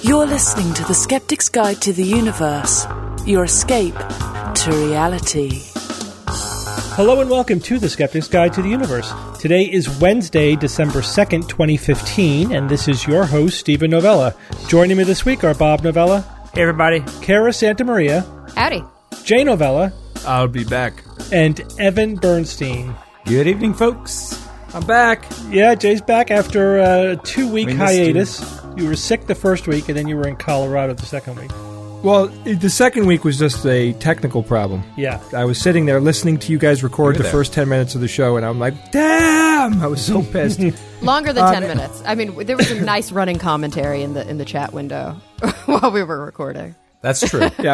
You're listening to The Skeptic's Guide to the Universe, your escape to reality. Hello and welcome to The Skeptic's Guide to the Universe. Today is Wednesday, December 2nd, 2015, and this is your host, Stephen Novella. Joining me this week are Bob Novella. Hey, everybody. Kara Santamaria. Howdy. Jay Novella. I'll be back. And Evan Bernstein. Good evening, folks. I'm back. Yeah, Jay's back after a 2-week hiatus. You were sick the first week, and then you were in Colorado the second week. Well, the second week was just a technical problem. Yeah. I was sitting there listening to you guys record the first 10 minutes of the show, and I'm like, damn! I was so pissed. Longer than 10 minutes. I mean, there was a nice running commentary in the chat window while we were recording. That's true. Yeah,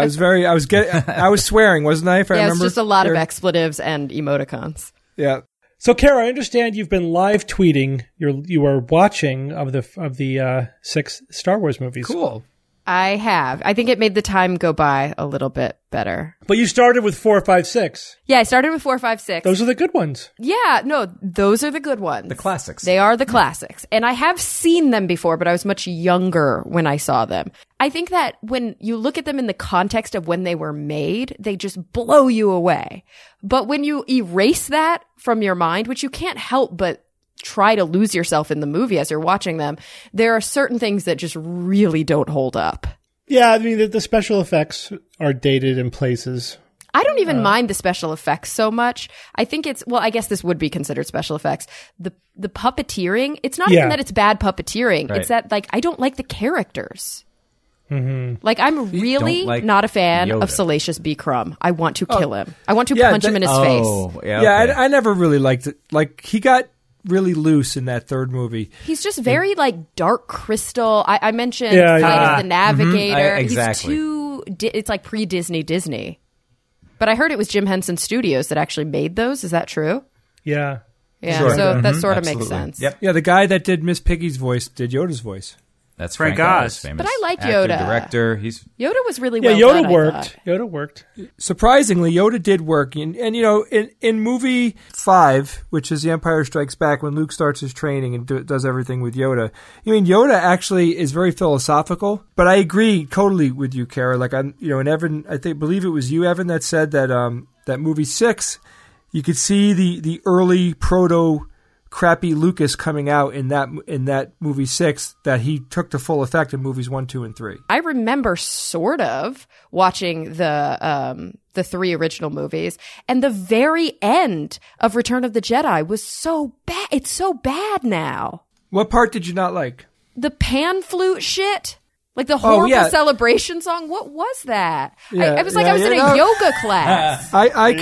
I was swearing, wasn't I? If I remember. It was just a lot of expletives and emoticons. Yeah. So, Kara, I understand you've been live tweeting. You are watching of the 6 Star Wars movies. Cool. I have. I think it made the time go by a little bit better. But you started with 4, 5, 6. Yeah, I started with 4, 5, 6. Those are the good ones. Yeah, no, those are the good ones. The classics. They are the classics. And I have seen them before, but I was much younger when I saw them. I think that when you look at them in the context of when they were made, they just blow you away. But when you erase that from your mind, which you can't help but try to lose yourself in the movie as you're watching them, there are certain things that just really don't hold up. Yeah, I mean, the special effects are dated in places. I don't even mind the special effects so much. I think I guess this would be considered special effects. The puppeteering, it's not even that it's bad puppeteering. Right. It's that, like, I don't like the characters. Mm-hmm. Like, I'm really not a fan of Salacious B. Crumb. I want to kill him. I want to punch him in his face. Yeah, okay. I never really liked it. Like, he got really loose in that third movie. He's just very like Dark Crystal. I mentioned Flight of the Navigator. Exactly. It's like pre-Disney. But I heard it was Jim Henson Studios that actually made those. Is that true? Yeah. Yeah. Sure. So that sort of makes sense. Yep. Yeah, the guy that did Miss Piggy's voice did Yoda's voice. That's Frank Oz, But famous I like actor, Yoda. director. Yoda was really well Yoda done, worked. Yoda worked. Surprisingly, Yoda did work. And you know, in movie 5, which is The Empire Strikes Back, when Luke starts his training and does everything with Yoda, I mean, Yoda actually is very philosophical. But I agree totally with you, Kara. Like, and Evan, believe it was you, Evan, that said that that movie 6, you could see the early proto crappy Lucas coming out in that movie 6 that he took to full effect in movies 1, 2, and 3. I remember sort of watching the 3 original movies, and the very end of Return of the Jedi was so bad. It's so bad now. What part did you not like? The pan flute shit. Like the horrible celebration song. What was that? Yeah, I was like, I was in a yoga class.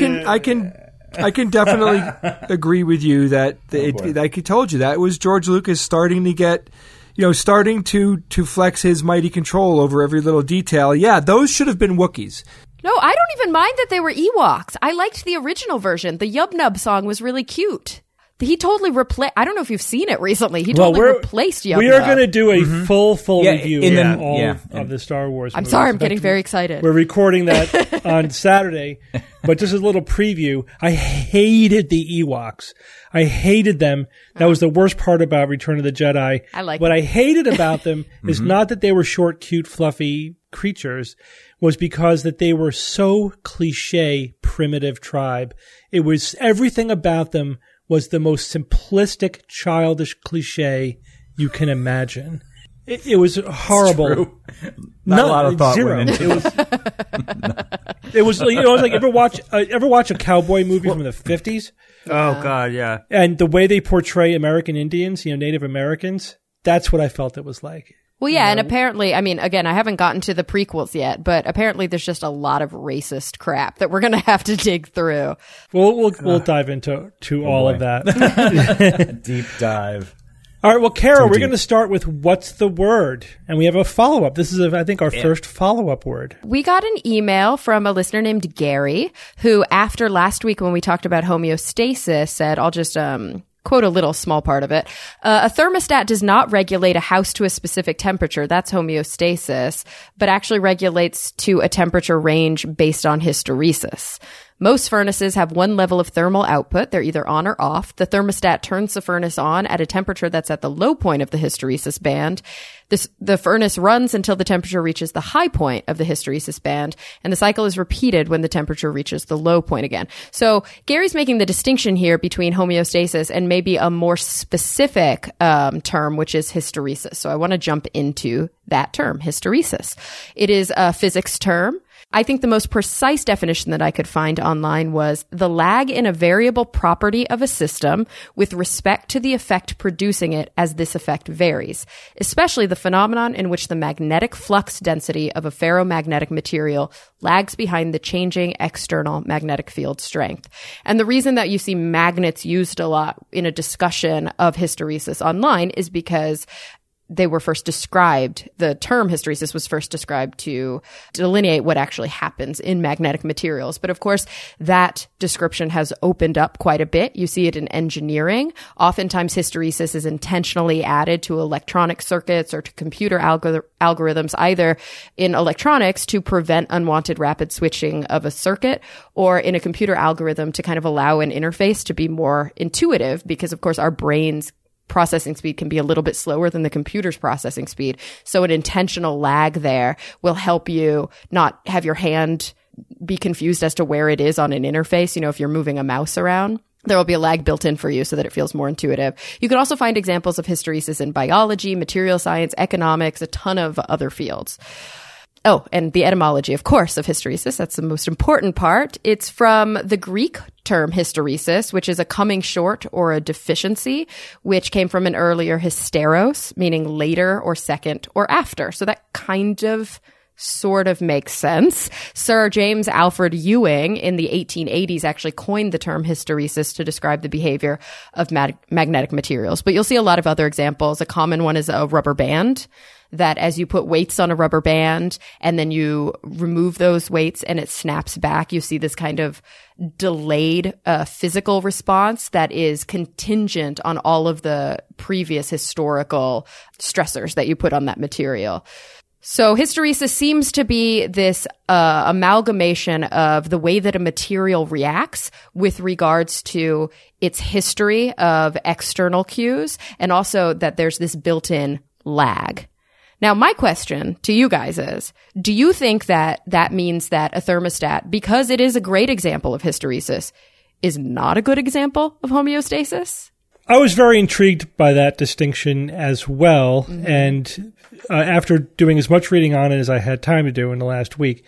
I can definitely agree with you that like he told you, that was George Lucas starting to get, starting to flex his mighty control over every little detail. Yeah, those should have been Wookiees. No, I don't even mind that they were Ewoks. I liked the original version. The Yub Nub song was really cute. He totally replaced. I don't know if you've seen it recently. He totally replaced Yub Nub. We are going to do a full review of the Star Wars I'm movies. sorry, I'm getting very excited. We're recording that on Saturday, but just a little preview. I hated the Ewoks. I hated them. That was the worst part about Return of the Jedi. What I hated about them is not that they were short, cute, fluffy creatures, was because that they were so cliche, primitive tribe. It was everything about them was the most simplistic, childish cliche you can imagine. It was horrible. Not a lot of thought zero. went into it was like ever watch a cowboy movie from the 50s? Oh God, yeah. And the way they portray American Indians, Native Americans, that's what I felt it was like. Well, yeah, and apparently, I mean, again, I haven't gotten to the prequels yet, but apparently there's just a lot of racist crap that we're going to have to dig through. We'll dive into all of that. Deep dive. All right, well, Kara, we're going to start with what's the word? And we have a follow-up. This is, I think, our first follow-up word. We got an email from a listener named Gary, who after last week when we talked about homeostasis said, I'll just quote a little small part of it. A thermostat does not regulate a house to a specific temperature. That's homeostasis, but actually regulates to a temperature range based on hysteresis. Most furnaces have one level of thermal output. They're either on or off. The thermostat turns the furnace on at a temperature that's at the low point of the hysteresis band. The furnace runs until the temperature reaches the high point of the hysteresis band, and the cycle is repeated when the temperature reaches the low point again. So Gary's making the distinction here between homeostasis and maybe a more specific term, which is hysteresis. So I want to jump into that term, hysteresis. It is a physics term. I think the most precise definition that I could find online was the lag in a variable property of a system with respect to the effect producing it as this effect varies, especially the phenomenon in which the magnetic flux density of a ferromagnetic material lags behind the changing external magnetic field strength. And the reason that you see magnets used a lot in a discussion of hysteresis online is because they were first described, the term hysteresis was first described to delineate what actually happens in magnetic materials. But of course, that description has opened up quite a bit. You see it in engineering. Oftentimes, hysteresis is intentionally added to electronic circuits or to computer algorithms, either in electronics to prevent unwanted rapid switching of a circuit, or in a computer algorithm to kind of allow an interface to be more intuitive, because of course our brains processing speed can be a little bit slower than the computer's processing speed. So an intentional lag there will help you not have your hand be confused as to where it is on an interface. You know, if you're moving a mouse around, there will be a lag built in for you so that it feels more intuitive. You can also find examples of hysteresis in biology, material science, economics, a ton of other fields. Oh, and the etymology, of course, of hysteresis. That's the most important part. It's from the Greek term hysteresis, which is a coming short or a deficiency, which came from an earlier hysteros, meaning later or second or after. So that kind of sort of makes sense. Sir James Alfred Ewing in the 1880s actually coined the term hysteresis to describe the behavior of magnetic materials. But you'll see a lot of other examples. A common one is a rubber band, that as you put weights on a rubber band and then you remove those weights and it snaps back, you see this kind of delayed physical response that is contingent on all of the previous historical stressors that you put on that material. So hysteresis seems to be this amalgamation of the way that a material reacts with regards to its history of external cues, and also that there's this built-in lag. Now, my question to you guys is, do you think that that means that a thermostat, because it is a great example of hysteresis, is not a good example of homeostasis? I was very intrigued by that distinction as well. Mm-hmm. And after doing as much reading on it as I had time to do in the last week,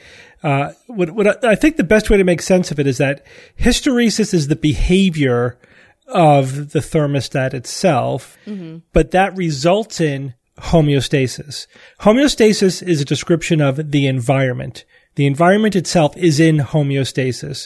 what I think the best way to make sense of it is that hysteresis is the behavior of the thermostat itself, mm-hmm. but that results in homeostasis. Homeostasis is a description of the environment. The environment itself is in homeostasis.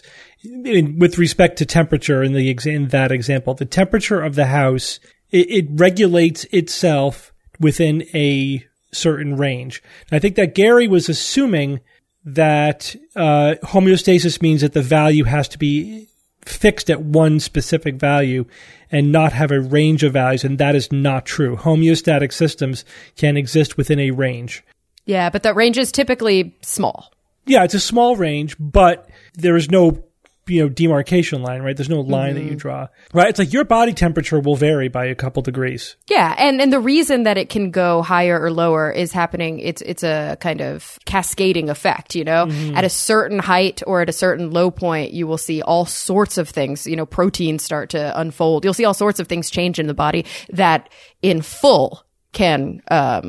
With respect to temperature in that example, the temperature of the house, it regulates itself within a certain range. I think that Gary was assuming that homeostasis means that the value has to be fixed at one specific value and not have a range of values, and that is not true. Homeostatic systems can exist within a range. Yeah, but that range is typically small. Yeah, it's a small range, but there is no demarcation line, right? There's no line that you draw, right? It's like your body temperature will vary by a couple degrees. Yeah. And the reason that it can go higher or lower is happening. It's a kind of cascading effect, at a certain height or at a certain low point, you will see all sorts of things, proteins start to unfold. You'll see all sorts of things change in the body that in full can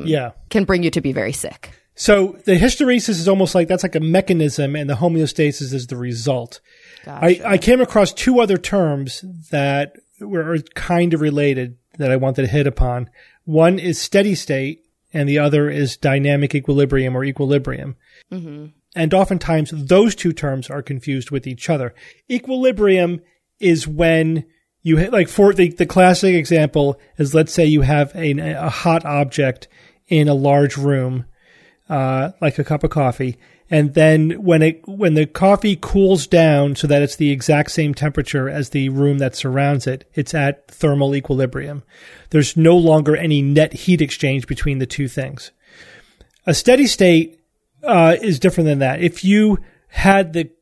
bring you to be very sick. So the hysteresis is almost like that's like a mechanism and the homeostasis is the result. Gotcha. I came across two other terms that were kind of related that I wanted to hit upon. One is steady state and the other is dynamic equilibrium or equilibrium. Mm-hmm. And oftentimes those two terms are confused with each other. Equilibrium is when you like for the classic example is, let's say you have a hot object in a large room, like a cup of coffee. And then when the coffee cools down so that it's the exact same temperature as the room that surrounds it, it's at thermal equilibrium. There's no longer any net heat exchange between the two things. A steady state is different than that. If you had the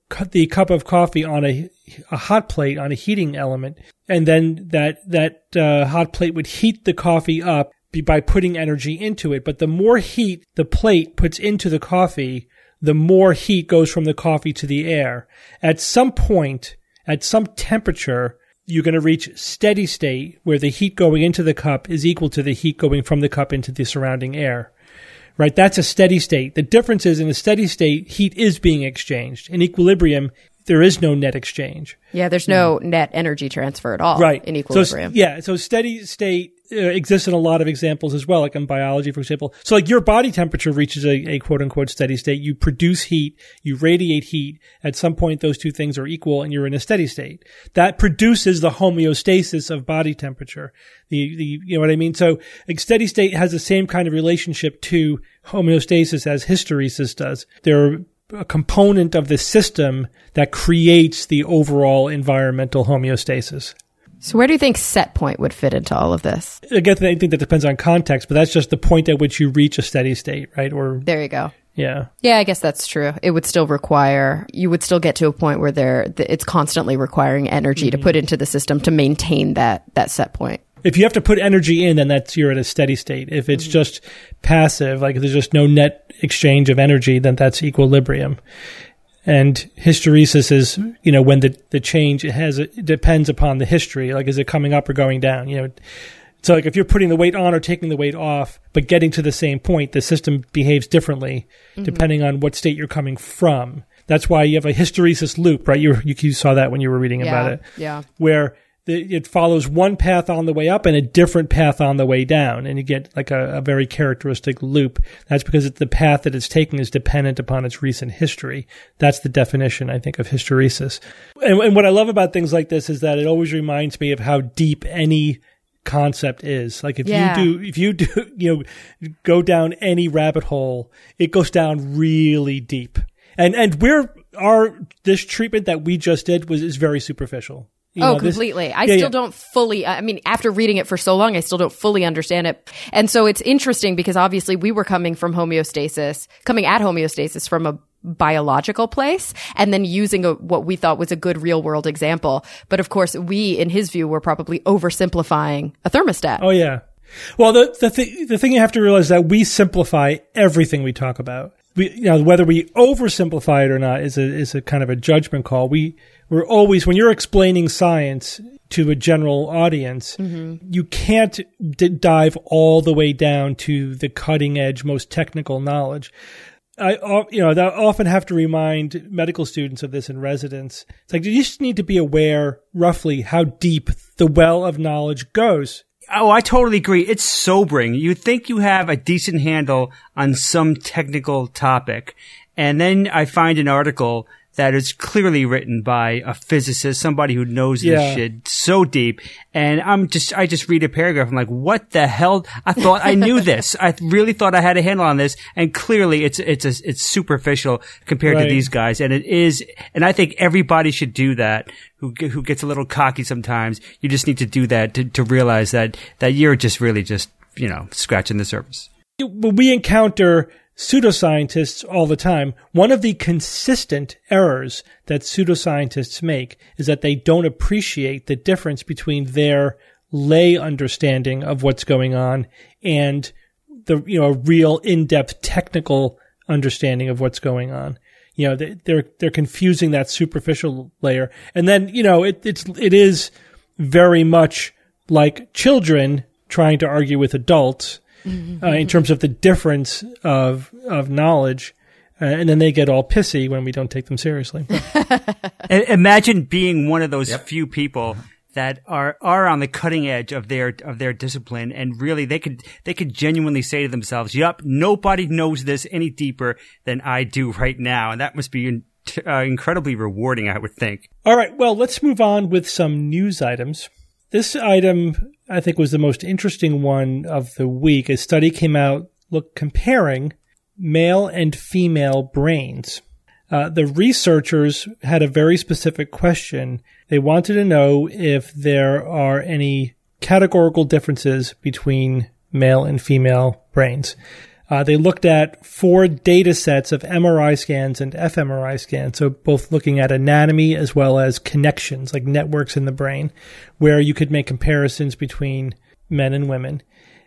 cut the cup of coffee on a hot plate on a heating element, and then that hot plate would heat the coffee up by putting energy into it. But the more heat the plate puts into the coffee, the more heat goes from the coffee to the air. At some point, at some temperature, you're going to reach steady state where the heat going into the cup is equal to the heat going from the cup into the surrounding air. Right? That's a steady state. The difference is in a steady state, heat is being exchanged. In equilibrium, there is no net exchange. Yeah, there's no net energy transfer at all in equilibrium. So steady state exists in a lot of examples as well, like in biology, for example. So like your body temperature reaches a quote-unquote steady state. You produce heat, you radiate heat. At some point, those two things are equal, and you're in a steady state. That produces the homeostasis of body temperature. You know what I mean? So like steady state has the same kind of relationship to homeostasis as hysteresis does. They're a component of the system that creates the overall environmental homeostasis. So where do you think set point would fit into all of this? Again, I think that depends on context, but that's just the point at which you reach a steady state, right? Or there you go. Yeah. Yeah, I guess that's true. It would still require, you would still get to a point where it's constantly requiring energy to put into the system to maintain that set point. If you have to put energy in, then you're at a steady state. If it's just passive, like if there's just no net exchange of energy, then that's equilibrium. And hysteresis is, when the change it depends upon the history. Like, is it coming up or going down? So like if you're putting the weight on or taking the weight off, but getting to the same point, the system behaves differently depending on what state you're coming from. That's why you have a hysteresis loop, right? You saw that when you were reading about it. Yeah. Where it follows one path on the way up and a different path on the way down. And you get like a very characteristic loop. That's because the path that it's taking is dependent upon its recent history. That's the definition, I think, of hysteresis. And what I love about things like this is that it always reminds me of how deep any concept is. Like if you do, go down any rabbit hole, it goes down really deep. And this treatment that we just did is very superficial. Completely. I still don't fully, after reading it for so long, I still don't fully understand it. And so it's interesting because obviously we were coming at homeostasis from a biological place and then using what we thought was a good real world example. But of course, we, in his view, were probably oversimplifying a thermostat. Oh, yeah. Well, the thing you have to realize is that we simplify everything we talk about. Whether we oversimplify it or not is a kind of a judgment call. We're always, when you're explaining science to a general audience, you can't dive all the way down to the cutting edge, most technical knowledge. I often have to remind medical students of this in residence. It's like, you just need to be aware roughly how deep the well of knowledge goes. Oh, I totally agree. It's sobering. You think you have a decent handle on some technical topic, and then I find an article that is clearly written by a physicist, somebody who knows this shit so deep. And I just read a paragraph. I'm like, what the hell? I thought I knew this. I really thought I had a handle on this. And clearly it's superficial compared to these guys. And it is, and I think everybody should do that who gets a little cocky sometimes. You just need to do that to realize that you're just really just, scratching the surface. We encounter pseudoscientists all the time. One of the consistent errors that pseudoscientists make is that they don't appreciate the difference between their lay understanding of what's going on and the real in-depth technical understanding of what's going on. They're confusing that superficial layer, and then it is very much like children trying to argue with adults. In terms of the difference of knowledge, and then they get all pissy when we don't take them seriously. Imagine being one of those few people that are on the cutting edge of their discipline, and really they could genuinely say to themselves, "Yup, nobody knows this any deeper than I do right now," and that must be incredibly rewarding, I would think. All right, well, let's move on with some news items. This item, I think, was the most interesting one of the week. A study came out comparing male and female brains. The researchers had a very specific question. They wanted to know if there are any categorical differences between male and female brains. They looked at 4 data sets of MRI scans and fMRI scans, so both looking at anatomy as well as connections, like networks in the brain, where you could make comparisons between men and women.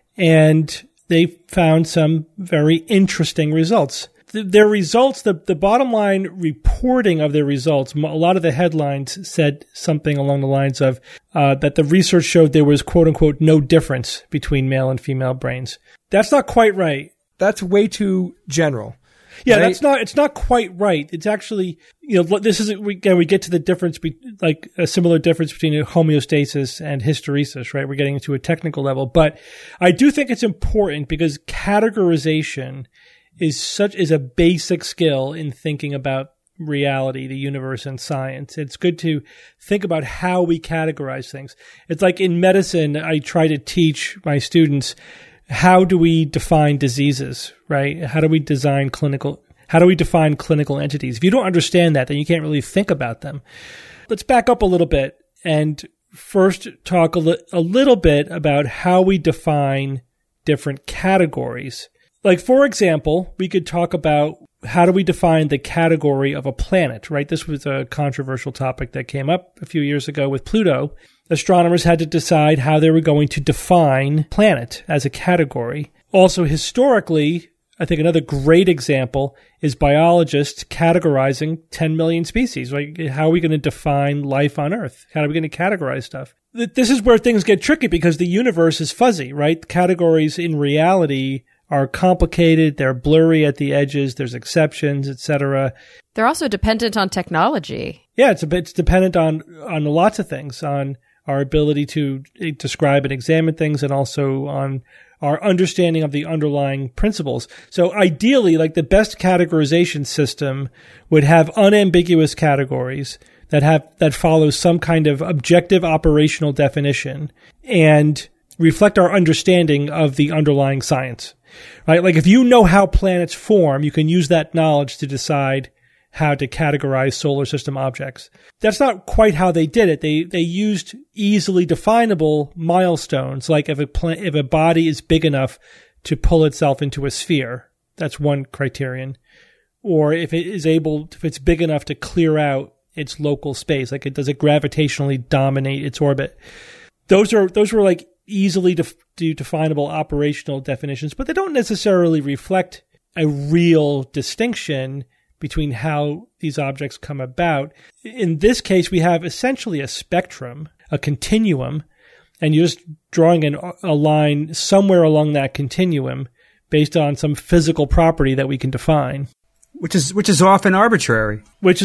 And they found some very interesting results. Their results, the bottom line reporting of their results, a lot of the headlines said something along the lines of that the research showed there was, quote unquote, no difference between male and female brains. That's not quite right. That's way too general. Yeah, right? It's not quite right. It's actually, this is, again, we get to the difference, like a similar difference between homeostasis and hysteresis, right? We're getting into a technical level. But I do think it's important because categorization is a basic skill in thinking about reality, the universe, and science. It's good to think about how we categorize things. It's like in medicine, I try to teach my students, how do we define diseases, right? How do we define clinical entities? If you don't understand that, then you can't really think about them. Let's back up a little bit and first talk a little bit about how we define different categories. Like, for example, we could talk about how do we define the category of a planet, right? This was a controversial topic that came up a few years ago with Pluto. Astronomers had to decide how they were going to define planet as a category. Also, historically, I think another great example is biologists categorizing 10 million species. Like, how are we going to define life on Earth? How are we going to categorize stuff? This is where things get tricky because the universe is fuzzy, right? Categories in reality are complicated. They're blurry at the edges. There's exceptions, etc. They're also dependent on technology. Yeah, it's dependent on lots of things, on our ability to describe and examine things, and also on our understanding of the underlying principles. So ideally, like, the best categorization system would have unambiguous categories that follow some kind of objective operational definition and reflect our understanding of the underlying science. Right? Like, if you know how planets form, you can use that knowledge to decide how to categorize solar system objects. That's not quite how they did it. They used easily definable milestones, like if a body is big enough to pull itself into a sphere. That's one criterion. Or if it's big enough to clear out its local space, like does it gravitationally dominate its orbit? Those were like easily definable operational definitions, but they don't necessarily reflect a real distinction between how these objects come about. In this case, we have essentially a spectrum, a continuum, and you're just drawing a line somewhere along that continuum based on some physical property that we can define. Which is often arbitrary.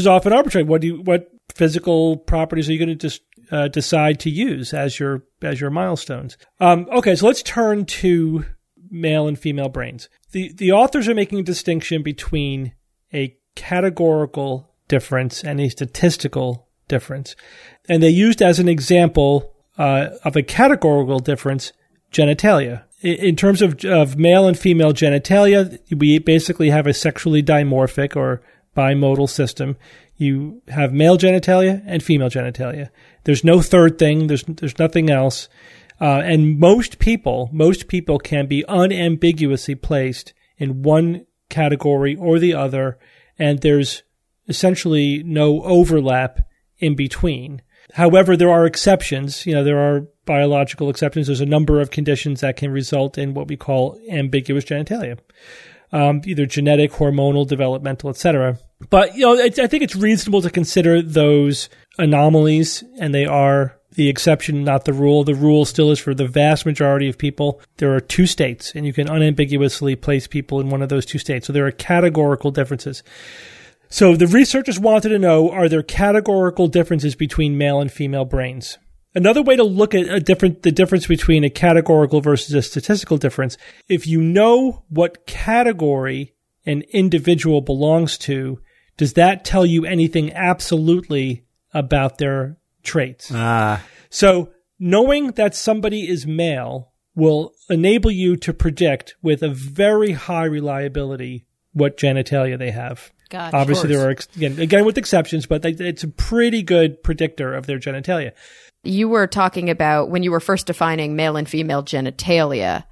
What physical properties are you going to just decide to use as your milestones? Okay, so let's turn to male and female brains. The authors are making a distinction between a categorical difference and a statistical difference, and they used as an example of a categorical difference genitalia. In terms of male and female genitalia, we basically have a sexually dimorphic or bimodal system. You have male genitalia and female genitalia. There's no third thing. There's nothing else. And most people can be unambiguously placed in one category or the other, and there's essentially no overlap in between. However, there are exceptions. There are biological exceptions. There's a number of conditions that can result in what we call ambiguous genitalia, either genetic, hormonal, developmental, etc. But I think it's reasonable to consider those anomalies, and they are the exception, not the rule. The rule still is for the vast majority of people. There are 2 states, and you can unambiguously place people in one of those 2 states. So there are categorical differences. So the researchers wanted to know, are there categorical differences between male and female brains? Another way to look at the difference between a categorical versus a statistical difference, if you know what category an individual belongs to, does that tell you anything absolutely about their traits? So knowing that somebody is male will enable you to predict with a very high reliability what genitalia they have. God, obviously, there are, again with exceptions, but it's a pretty good predictor of their genitalia. You were talking about when you were first defining male and female genitalia,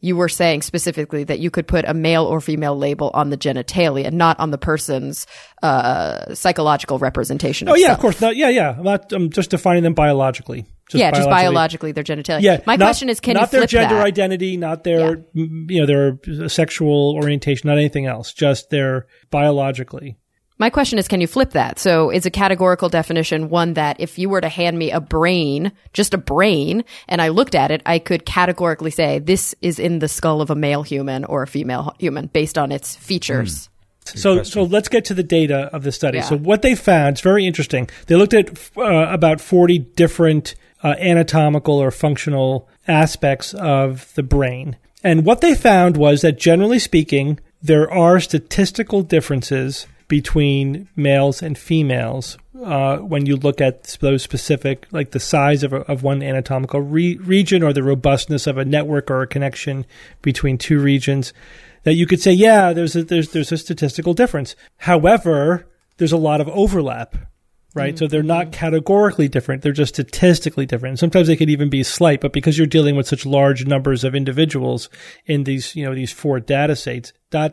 you were saying specifically that you could put a male or female label on the genitalia, not on the person's psychological representation of self. Of course. I'm just defining them biologically. Just biologically, their genitalia. Yeah, my question is, can you flip that? Not their gender identity, not their, their sexual orientation, not anything else, just their biologically. My question is, can you flip that? So is a categorical definition one that if you were to hand me a brain, just a brain, and I looked at it, I could categorically say this is in the skull of a male human or a female human based on its features? So let's get to the data of the study. Yeah. So what they found is very interesting. They looked at about 40 different anatomical or functional aspects of the brain. And what they found was that generally speaking, there are statistical differences between males and females when you look at those specific, like the size of one anatomical region or the robustness of a network or a connection between two regions, that you could say, yeah, there's a statistical difference. However, there's a lot of overlap, right? Mm-hmm. So they're not categorically different. They're just statistically different. Sometimes they could even be slight, but because you're dealing with such large numbers of individuals in these 4 data sets,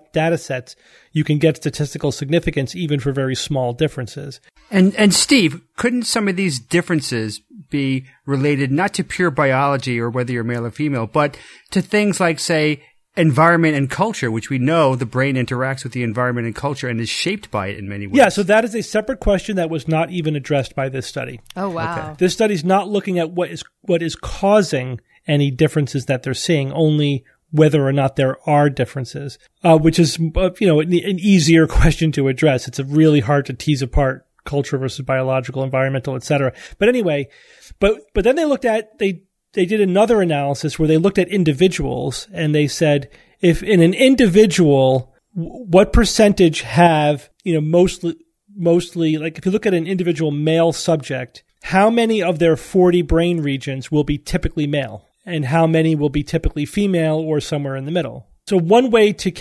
you can get statistical significance even for very small differences. And Steve, couldn't some of these differences be related not to pure biology or whether you're male or female, but to things like, say, environment and culture, which we know the brain interacts with the environment and culture and is shaped by it in many ways? Yeah, so that is a separate question that was not even addressed by this study. Oh, wow. Okay. This study's not looking at what is causing any differences that they're seeing, only whether or not there are differences, which is, an easier question to address. It's really hard to tease apart culture versus biological, environmental, et cetera. But anyway, but then they did another analysis where they looked at individuals and they said, if in an individual, what percentage have, mostly, like if you look at an individual male subject, how many of their 40 brain regions will be typically male? And how many will be typically female or somewhere in the middle? So one way to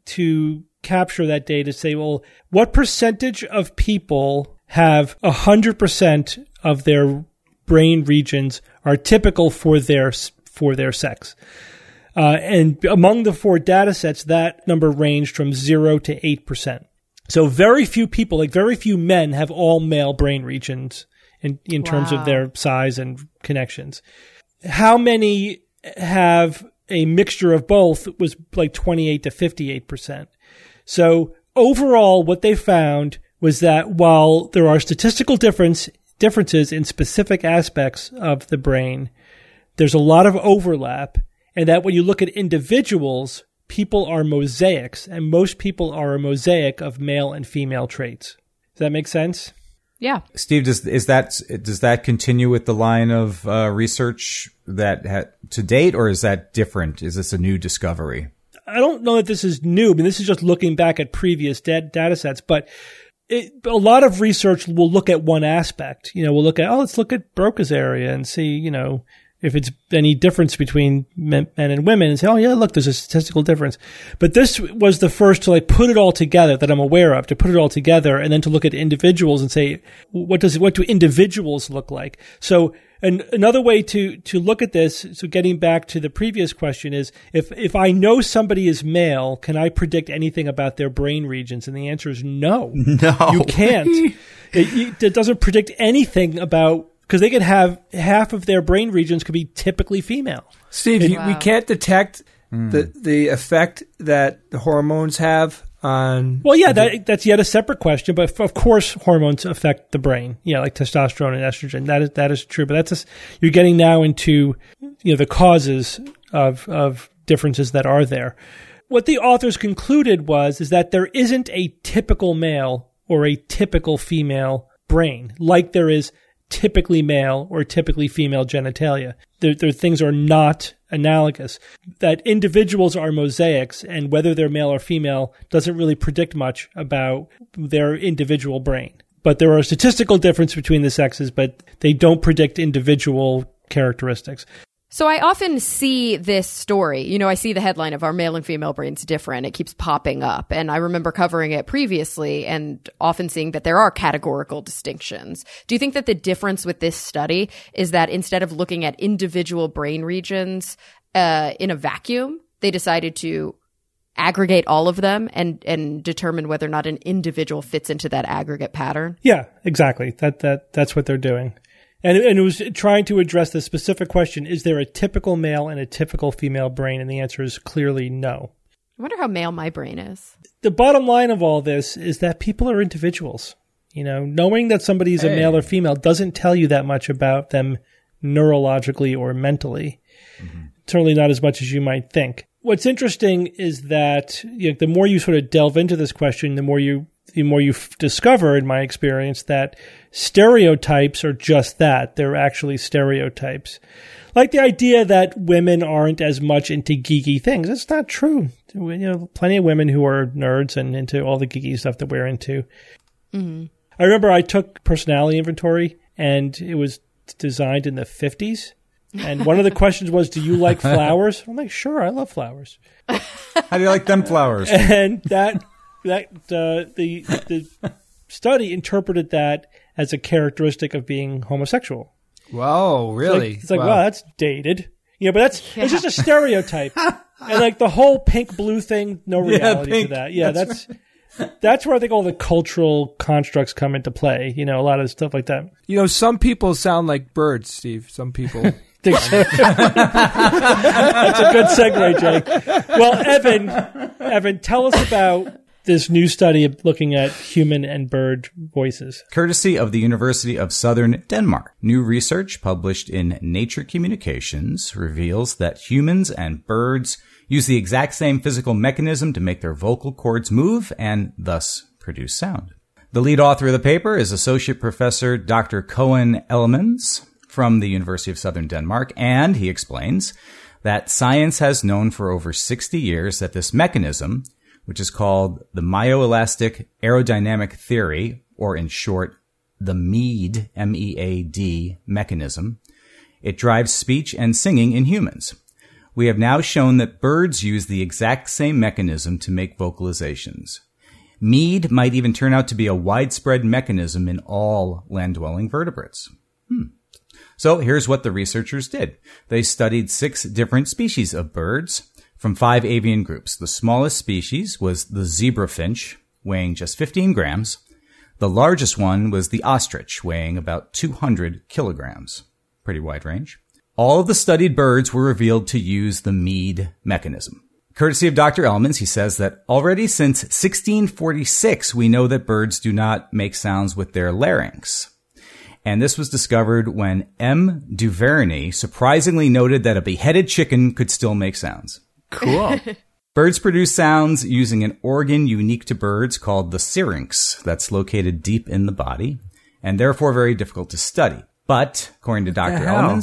capture that data is say, well, what percentage of people have 100% of their brain regions are typical for their sex? And among the 4 data sets, that number ranged from 0 to 8%. So very few people, like very few men, have all male brain regions in terms of their size and connections. How many have a mixture of both was like 28 to 58%. So overall, what they found was that while there are statistical differences in specific aspects of the brain, there's a lot of overlap, and that when you look at individuals, people are mosaics, and most people are a mosaic of male and female traits. Does that make sense? Yeah. Steve, does that continue with the line of research that to date, or is that different? Is this a new discovery? I don't know that this is new. I mean, this is just looking back at previous data sets, but a lot of research will look at one aspect. We'll look at, let's look at Broca's area and see, if it's any difference between men and women, and say, oh yeah, look, there's a statistical difference. But this was the first to put it all together that I'm aware of, to put it all together and then to look at individuals and say, what do individuals look like? So another way to look at this, so getting back to the previous question, is if I know somebody is male, can I predict anything about their brain regions? And the answer is no. No. You can't. It doesn't predict anything about, because they could have half of their brain regions could be typically female. Steve, we can't detect the effect that the hormones have on... Well, yeah, that's yet a separate question, but of course hormones affect the brain. Yeah, like testosterone and estrogen. That is true, but that's just, you're getting now into the causes of differences that are there. What the authors concluded is that there isn't a typical male or a typical female brain, like there is typically male or typically female genitalia. Their things are not analogous. That individuals are mosaics, and whether they're male or female doesn't really predict much about their individual brain. But there are statistical differences between the sexes, but they don't predict individual characteristics. So I often see this story. I see the headline of "Are male and female brains different?" It keeps popping up. And I remember covering it previously and often seeing that there are categorical distinctions. Do you think that the difference with this study is that instead of looking at individual brain regions in a vacuum, they decided to aggregate all of them and determine whether or not an individual fits into that aggregate pattern. Yeah, exactly. That's what they're doing. And it was trying to address the specific question, is there a typical male and a typical female brain? And the answer is clearly no. I wonder how male my brain is. The bottom line of all this is that people are individuals. You know, knowing that somebody is a male or female doesn't tell you that much about them neurologically or mentally. Mm-hmm. Certainly not as much as you might think. What's interesting is that the more you sort of delve into this question, the more you discover, in my experience, that stereotypes are just that. They're actually stereotypes. Like the idea that women aren't as much into geeky things. It's not true. Plenty of women who are nerds and into all the geeky stuff that we're into. Mm-hmm. I remember I took personality inventory, and it was designed in the 50s. And one of the questions was, do you like flowers? I'm like, sure, I love flowers. How do you like them flowers? And the study interpreted that as a characteristic of being homosexual. Whoa, really? It's like, wow, that's dated. Yeah, but it's just a stereotype. And like the whole pink blue thing, no reality to that. Yeah, that's where I think all the cultural constructs come into play. A lot of stuff like that. Some people sound like birds, Steve. Some people. That's a good segue, Jay. Well, Evan, tell us about this new study of looking at human and bird voices. Courtesy of the University of Southern Denmark. New research published in Nature Communications reveals that humans and birds use the exact same physical mechanism to make their vocal cords move and thus produce sound. The lead author of the paper is Associate Professor Dr. Koen Ellemans from the University of Southern Denmark, and he explains that science has known for over 60 years that this mechanism, which is called the myoelastic aerodynamic theory, or in short, the MEAD, M-E-A-D mechanism, it drives speech and singing in humans. We have now shown that birds use the exact same mechanism to make vocalizations. MEAD might even turn out to be a widespread mechanism in all land-dwelling vertebrates. So here's what the researchers did. They studied 6 different species of birds from 5 avian groups. The smallest species was the zebrafinch, weighing just 15 grams. The largest one was the ostrich, weighing about 200 kilograms. Pretty wide range. All of the studied birds were revealed to use the MEAD mechanism. Courtesy of Dr. Ellemans, he says that already since 1646, we know that birds do not make sounds with their larynx. And this was discovered when M. Duvernay surprisingly noted that a beheaded chicken could still make sounds. Cool. Birds produce sounds using an organ unique to birds called the syrinx that's located deep in the body and therefore very difficult to study. But according to Dr.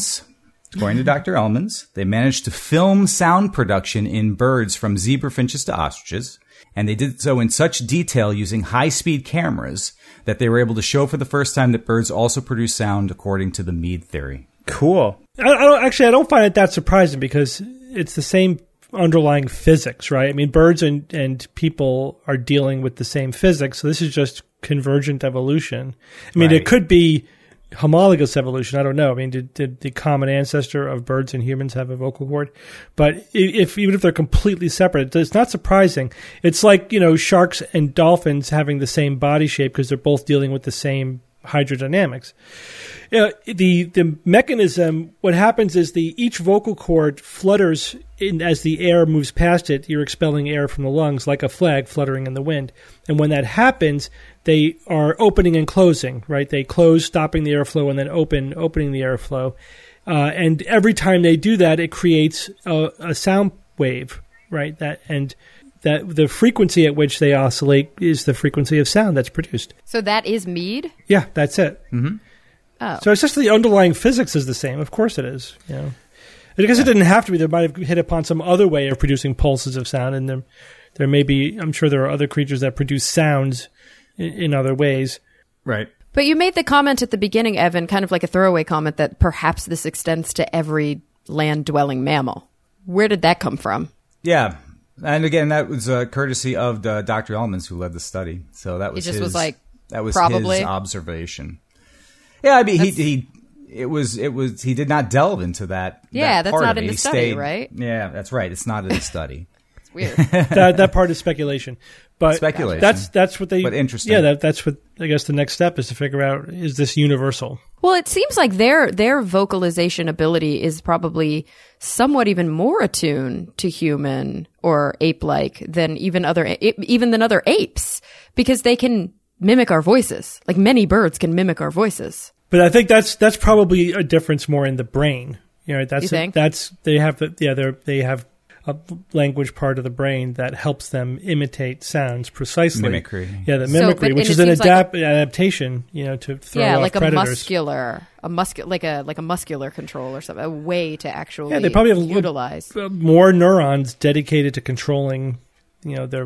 Ellemans, they managed to film sound production in birds from zebrafinches to ostriches, and they did so in such detail using high-speed cameras that they were able to show for the first time that birds also produce sound according to the MEAD theory. Cool. I don't find it that surprising because it's the same underlying physics, right? I mean, birds and people are dealing with the same physics, so this is just convergent evolution. I mean, It could be homologous evolution. I don't know. I mean, did the common ancestor of birds and humans have a vocal cord? But even if they're completely separate, it's not surprising. It's like, sharks and dolphins having the same body shape because they're both dealing with the same hydrodynamics. The mechanism, what happens is each vocal cord flutters as the air moves past it. You're expelling air from the lungs like a flag fluttering in the wind. And when that happens, they are opening and closing, right? They close, stopping the airflow, and then opening the airflow. And every time they do that, it creates a sound wave, right? That the frequency at which they oscillate is the frequency of sound that's produced. So that is MEAD? Yeah, that's it. Mm-hmm. Oh. So it's just the underlying physics is the same. Of course it is. Because it didn't have to be. They might have hit upon some other way of producing pulses of sound, and there may be. I'm sure there are other creatures that produce sounds in other ways. Right. But you made the comment at the beginning, Evan, kind of like a throwaway comment that perhaps this extends to every land-dwelling mammal. Where did that come from? Yeah. And again, that was courtesy of Dr. Ellemans, who led the study. So that was probably his observation. Yeah, I mean, he did not delve into that. Yeah, that's not in the study, right? Yeah, that's right. It's not in the study. It's weird. that part is speculation. But speculation. That's what they. But interesting. Yeah, that's what I guess the next step is to figure out, is this universal? Well, it seems like their vocalization ability is probably somewhat even more attuned to human or ape-like than even than other apes, because they can mimic our voices. Like many birds can mimic our voices. But I think that's probably a difference more in the brain. You know, You think? they have a language part of the brain that helps them imitate sounds precisely. Mimicry. Yeah, the mimicry, which is an adaptation, to throw off like predators. like a muscular control or something, a way to actually they probably have utilize more neurons dedicated to controlling, their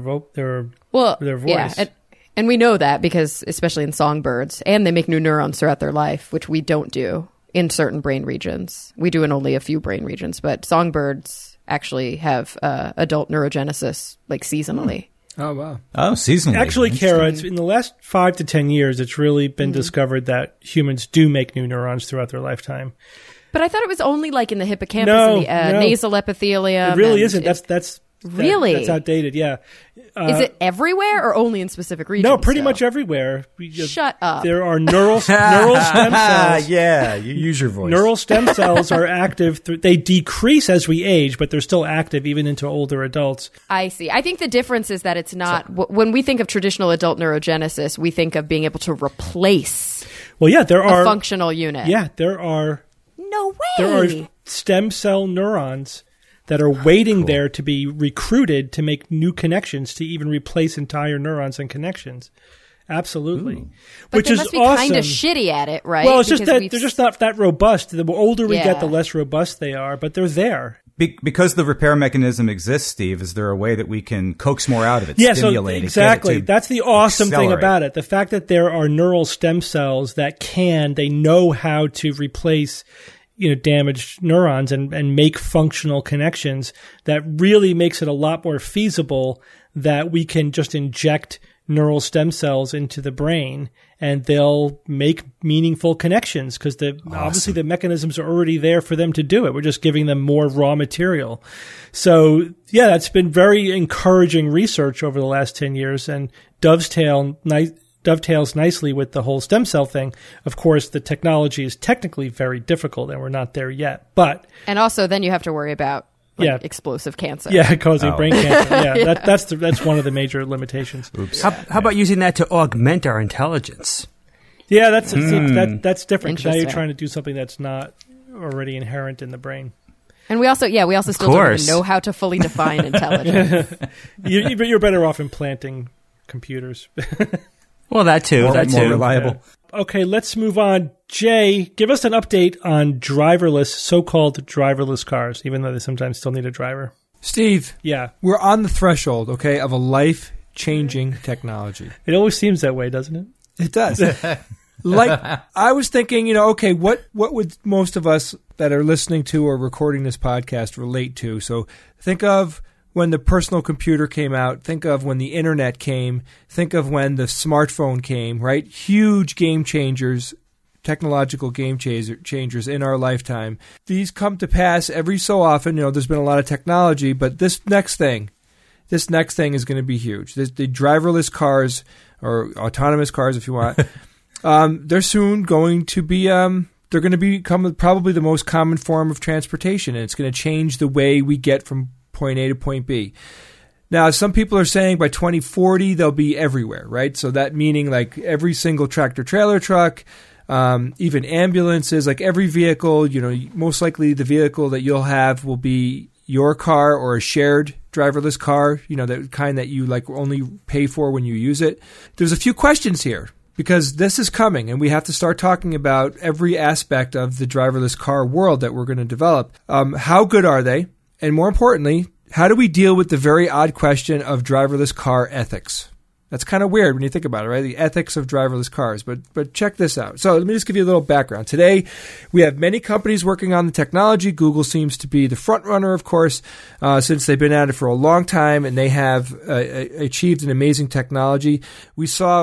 voice. Yeah, and we know that because especially in songbirds, and they make new neurons throughout their life, which we don't do in certain brain regions. We do in only a few brain regions, but songbirds actually have adult neurogenesis like seasonally. Oh, wow. Oh, seasonally. Actually, Kara, in the last 5 to 10 years, it's really been discovered that humans do make new neurons throughout their lifetime. But I thought it was only like in the hippocampus and the nasal epithelium. It really isn't. That's outdated. Yeah. Is it everywhere or only in specific regions? No, pretty much everywhere. Shut up. There are neural stem cells. Yeah, you use your voice. Neural stem cells are active. They decrease as we age, but they're still active even into older adults. I see. I think the difference is that it's not, when we think of traditional adult neurogenesis, we think of being able to replace a functional unit. Yeah, there are. No way. There are stem cell neurons that are waiting there to be recruited to make new connections, to even replace entire neurons and connections. Absolutely. But which they is must be awesome. kind of shitty at it, right? Well, it's just that they're just not that robust. The older we Yeah. get, the less robust they are, but they're there. Because the repair mechanism exists, Steve, is there a way that we can coax more out of it? Yeah, stimulate so exactly. It, get it to That's the awesome thing accelerate. about it. The fact that there are neural stem cells that they know how to replace damaged neurons and make functional connections, that really makes it a lot more feasible that we can just inject neural stem cells into the brain and they'll make meaningful connections because obviously the mechanisms are already there for them to do it. We're just giving them more raw material. So yeah, that's been very encouraging research over the last 10 years and dovetails nicely with the whole stem cell thing. Of course, the technology is technically very difficult and we're not there yet, and also then you have to worry about explosive cancer. Yeah, causing brain cancer. Yeah, that's one of the major limitations. Oops. How about using that to augment our intelligence? Yeah, that's different. Now you're trying to do something that's not already inherent in the brain. And we also still don't even know how to fully define intelligence. You're better off implanting computers. Well, that too. More reliable. Yeah. Okay, let's move on. Jay, give us an update on so-called driverless cars, even though they sometimes still need a driver. Steve. Yeah. We're on the threshold, of a life-changing technology. It always seems that way, doesn't it? It does. I was thinking, what would most of us that are listening to or recording this podcast relate to? So think of when the personal computer came out, think of when the internet came, think of when the smartphone came, right? Huge game changers, technological game changers in our lifetime. These come to pass every so often. There's been a lot of technology, but this next thing is going to be huge. The driverless cars, or autonomous cars if you want, they're soon going to be they're going to become probably the most common form of transportation, and it's going to change the way we get from point A to point B. Now, some people are saying by 2040 they'll be everywhere, right? So that meaning like every single tractor trailer truck, even ambulances, like every vehicle, most likely the vehicle that you'll have will be your car or a shared driverless car, the kind that you like only pay for when you use it. There's a few questions here because this is coming and we have to start talking about every aspect of the driverless car world that we're going to develop. How good are they? And more importantly, how do we deal with the very odd question of driverless car ethics? That's kind of weird when you think about it, right? The ethics of driverless cars. But check this out. So let me just give you a little background. Today, we have many companies working on the technology. Google seems to be the front runner, of course, since they've been at it for a long time, and they have achieved an amazing technology. We saw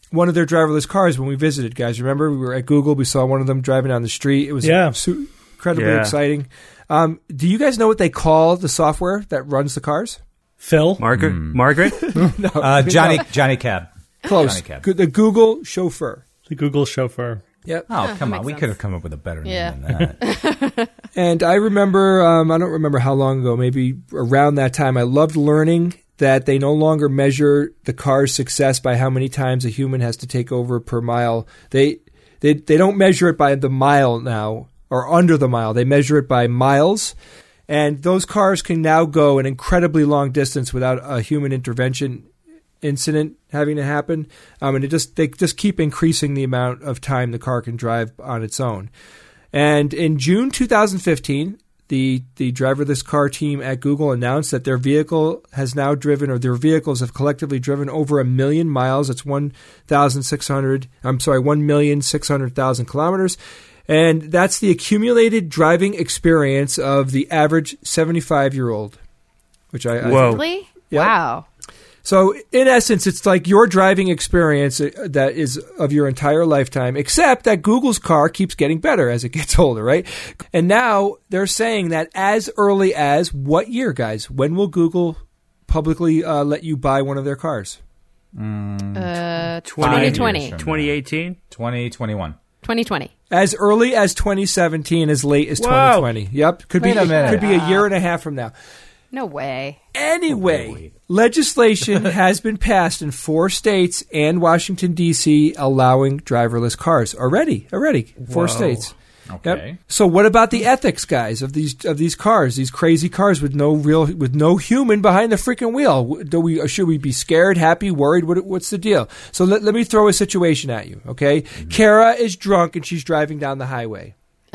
one of their driverless cars when we visited, guys. Remember, we were at Google. We saw one of them driving down the street. It was incredibly exciting. Do you guys know what they call the software that runs the cars? Phil? Margaret? No, Johnny Cab. Close. Johnny Cab. The Google Chauffeur. The Google Chauffeur. Yep. Oh, come on. We could have come up with a better name than that. And I remember, I don't remember how long ago, maybe around that time, I loved learning that they no longer measure the car's success by how many times a human has to take over per mile. They don't measure it by the mile now or under the mile. They measure it by miles. And those cars can now go an incredibly long distance without a human intervention incident having to happen. And they just keep increasing the amount of time the car can drive on its own. And in June 2015, the driverless car team at Google announced that their vehicle has now driven, or their vehicles have collectively driven over 1 million miles. It's 1,600,000 kilometers. And that's the accumulated driving experience of the average 75-year-old. Whoa. Really? Yep. Wow. So, in essence, it's like your driving experience that is of your entire lifetime, except that Google's car keeps getting better as it gets older, right? And now they're saying that as early as what year, guys? When will Google publicly let you buy one of their cars? 2020. 2018? 2021. 2020. As early as 2017, as late as 2020. Yep. Could be a year and a half from now. No way. Anyway, legislation has been passed in 4 states and Washington, D.C., allowing driverless cars already. 4 states. Okay. Yep. So what about the ethics, guys, of these cars, these crazy cars with no human behind the freaking wheel? Should we be scared, happy, worried? What's the deal? So let me throw a situation at you, okay? Mm-hmm. Kara is drunk and she's driving down the highway.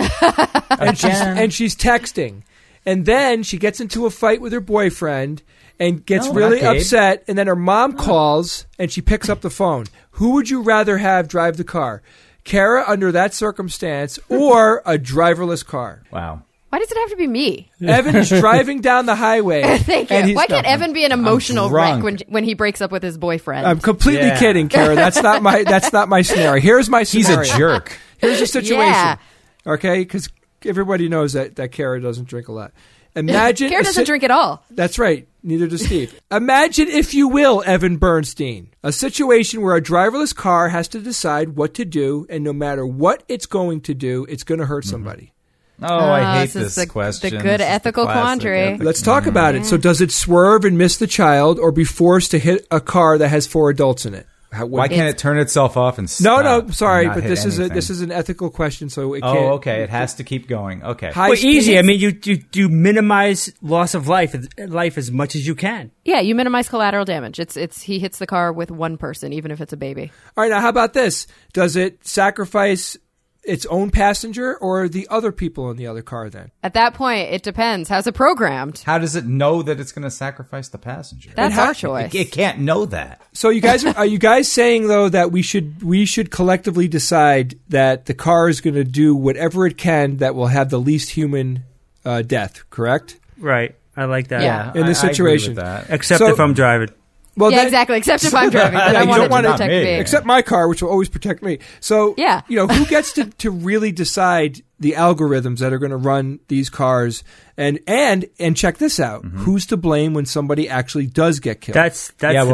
and she's texting. And then she gets into a fight with her boyfriend and gets really upset. And then her mom calls and she picks up the phone. Who would you rather have drive the car? Kara under that circumstance or a driverless car? Wow. Why does it have to be me? Evan is driving down the highway. Thank you. Why can't Evan be an emotional wreck when he breaks up with his boyfriend? I'm completely kidding, Kara. That's not my scenario. Here's my scenario. He's a jerk. Here's the situation. Yeah. Okay? Because everybody knows that Kara doesn't drink a lot. Imagine Kara doesn't drink at all. That's right. Neither does Steve. Imagine, if you will, Evan Bernstein, a situation where a driverless car has to decide what to do, and no matter what it's going to do, it's going to hurt somebody. Oh, I hate this question. The good ethical quandary. Let's talk about it. So does it swerve and miss the child or be forced to hit a car that has 4 adults in it? Why can't it turn itself off and stop? No, sorry, but this is an ethical question, so it can't. Oh, okay. It has to keep going. Okay. Well, easy. I mean, you minimize loss of life as much as you can. Yeah, you minimize collateral damage. He hits the car with one person, even if it's a baby. All right, now how about this? Does it sacrifice its own passenger or the other people in the other car then? At that point, it depends. How's it programmed? How does it know that it's going to sacrifice the passenger? That's our choice. It can't know that. So you guys are you guys saying though that we should collectively decide that the car is going to do whatever it can that will have the least human death, correct? Right. I like that. Yeah. In this situation. I agree with that. Except if I'm driving. Well, yeah, exactly. Except if I'm driving, then I want it to protect me. Except my car, which will always protect me. So, who gets to really decide the algorithms that are going to run these cars? And check this out: who's to blame when somebody actually does get killed? That's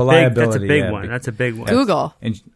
a big one. That's a big one. Google.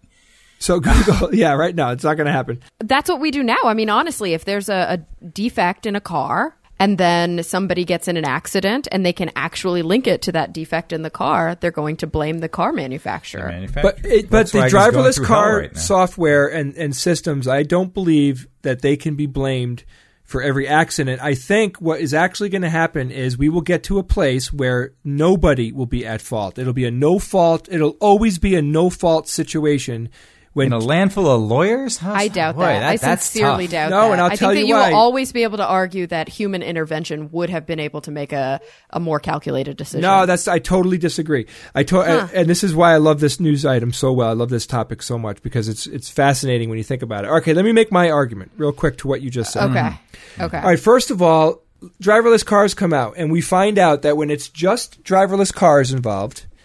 So Google, right now it's not going to happen. That's what we do now. I mean, honestly, if there's a defect in a car, and then somebody gets in an accident and they can actually link it to that defect in the car, they're going to blame the car manufacturer. But the driverless car software and systems, I don't believe that they can be blamed for every accident. I think what is actually going to happen is we will get to a place where nobody will be at fault. It'll be a no-fault. It'll always be a no-fault situation. In a land full of lawyers? I doubt that. I sincerely doubt that. No, and I'll tell you why. You will always be able to argue that human intervention would have been able to make a more calculated decision. No, I totally disagree. And this is why I love this news item so well. I love this topic so much because it's fascinating when you think about it. Okay, let me make my argument real quick to what you just said. Okay. All right, first of all, driverless cars come out, and we find out that when it's just driverless cars involved,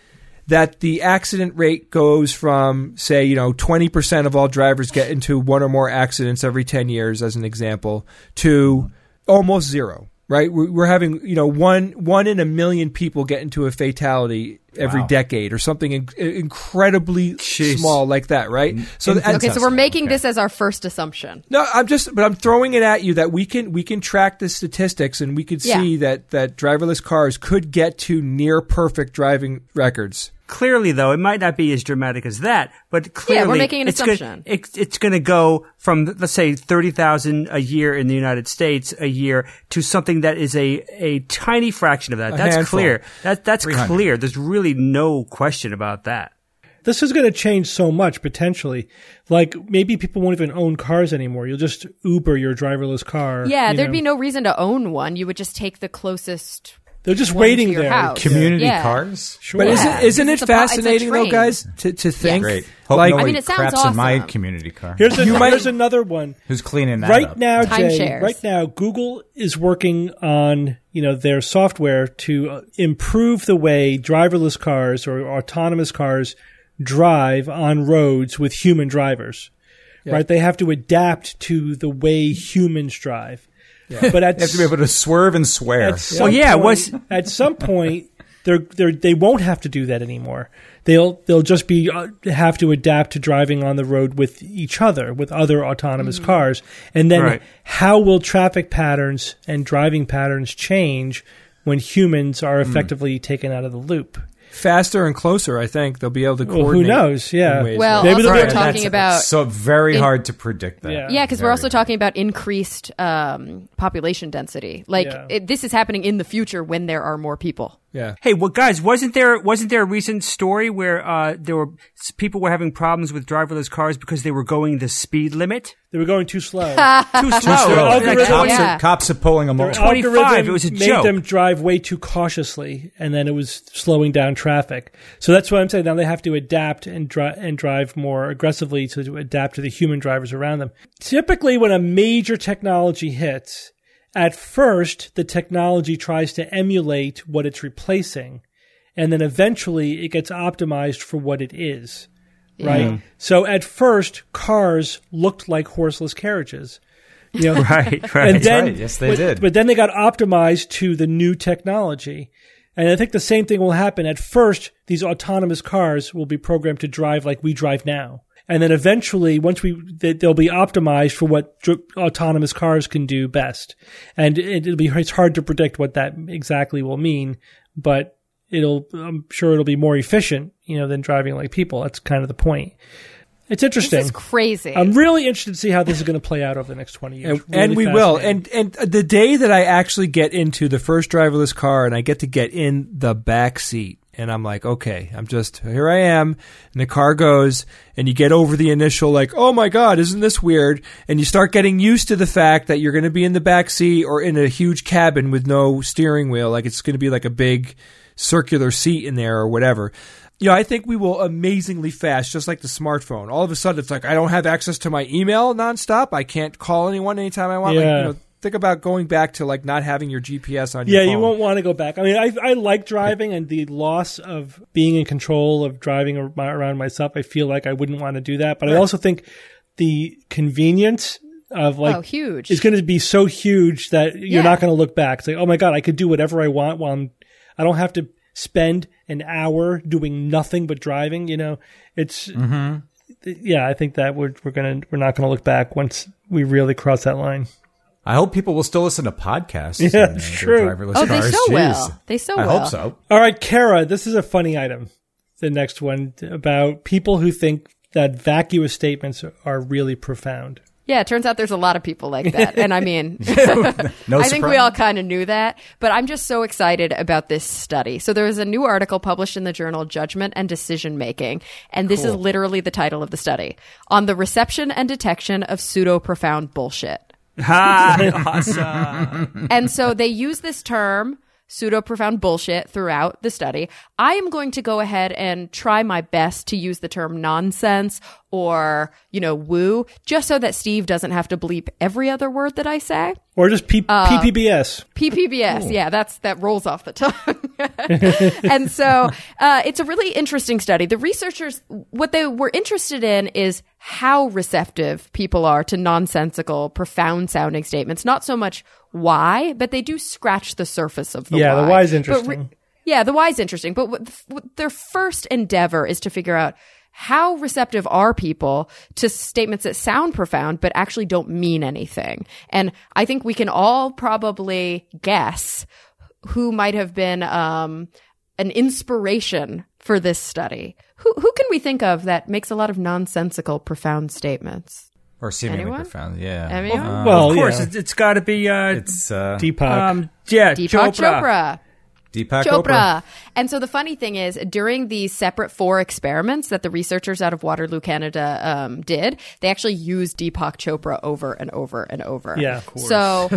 that the accident rate goes from, say, 20% of all drivers get into one or more accidents every 10 years, as an example, to almost zero. Right, we're having one in a million people get into a fatality every decade, or something incredibly small like that. Right. So we're making this as our first assumption. No, I'm throwing it at you that we can track the statistics, and we could see that driverless cars could get to near perfect driving records. Clearly, though, it might not be as dramatic as that, but clearly, we're making an assumption. It's going to go from, let's say, 30,000 a year in the United States a year to something that is a tiny fraction of that. That's handful. Clear. That's clear. There's really no question about that. This is going to change so much, potentially. Like, maybe people won't even own cars anymore. You'll just Uber your driverless car. Yeah, there'd be no reason to own one. You would just take the closest. They're just waiting there. House. Community cars? Sure. But isn't it fascinating, though, guys, to think? Great. Hope it sounds craps awesome. in my community car. Here's another one. Who's cleaning that right up? Now, Time Jay, shares. right now, Google is working on their software to improve the way driverless cars or autonomous cars drive on roads with human drivers. Yeah. Right? They have to adapt to the way humans drive. Yeah. But they have to be able to swerve and swear. At some point, they won't have to do that anymore. They'll just have to adapt to driving on the road with each other, with other autonomous cars. And then how will traffic patterns and driving patterns change when humans are effectively taken out of the loop? Faster and closer, I think. They'll be able to coordinate. Who knows? Yeah. Well, maybe we're talking about... So very hard to predict that. Yeah, because we're also talking about increased population density. This is happening in the future when there are more people. Yeah. Hey, well, guys, wasn't there a recent story where people were having problems with driverless cars because they were going the speed limit? They were going too slow. Too slow. Cops are pulling them over. 25. It was a joke. Made them drive way too cautiously, and then it was slowing down traffic. So that's what I'm saying. Now they have to adapt and drive more aggressively to adapt to the human drivers around them. Typically, when a major technology hits, at first, the technology tries to emulate what it's replacing, and then eventually it gets optimized for what it is, right? Yeah. So at first, cars looked like horseless carriages. Right. And then, yes, they did. But then they got optimized to the new technology. And I think the same thing will happen. At first, these autonomous cars will be programmed to drive like we drive now. And then eventually, they'll be optimized for what autonomous cars can do best. And it's hard to predict what that exactly will mean, but I'm sure it'll be more efficient, than driving like people. That's kind of the point. It's interesting. This is crazy. I'm really interested to see how this is going to play out over the next 20 years. And we will. And the day that I actually get into the first driverless car and I get to get in the back seat, and I'm like, okay, here I am, and the car goes, and you get over the initial, like, oh my God, isn't this weird? And you start getting used to the fact that you're going to be in the back seat or in a huge cabin with no steering wheel, like it's going to be like a big circular seat in there or whatever. I think we will amazingly fast, just like the smartphone. All of a sudden, it's like, I don't have access to my email nonstop. I can't call anyone anytime I want. Yeah. Think about going back to not having your GPS on your phone. Yeah, you won't want to go back. I mean, I like driving, and the loss of being in control of driving around myself, I feel like I wouldn't want to do that. But I also think the convenience of huge is going to be so huge that you're not going to look back. It's like, oh my God, I could do whatever I want I don't have to spend an hour doing nothing but driving. It's I think that we're not going to look back once we really cross that line. I hope people will still listen to podcasts. Yeah, it's true. Driverless cars. They so will. They so will. I hope so. All right, Kara, this is a funny item. The next one about people who think that vacuous statements are really profound. Yeah, it turns out there's a lot of people like that. And I mean, no I think we all kind of knew that. But I'm just so excited about this study. So there was a new article published in the journal Judgment and Decision Making. And this is literally the title of the study: On the Reception and Detection of Pseudo-Profound Bullshit. Awesome. And so they use this term pseudo-profound bullshit throughout the study. I am going to go ahead and try my best to use the term nonsense or, woo, just so that Steve doesn't have to bleep every other word that I say. Or just PPBS. PPBS, yeah, that rolls off the tongue. And so it's a really interesting study. The researchers, what they were interested in is how receptive people are to nonsensical, profound-sounding statements. Not so much why, but they do scratch the surface of the why. Yeah, the why is interesting. The why is interesting. But what their first endeavor is to figure out how receptive are people to statements that sound profound but actually don't mean anything. And I think we can all probably guess who might have been an inspiration for this study. Who can we think of that makes a lot of nonsensical, profound statements? Or seemingly profound, yeah. Anyone? Well, of course, it's got to be Deepak. Deepak Chopra. Deepak Chopra. And so the funny thing is, during these separate 4 experiments that the researchers out of Waterloo, Canada did, they actually used Deepak Chopra over and over and over. Yeah, of course. So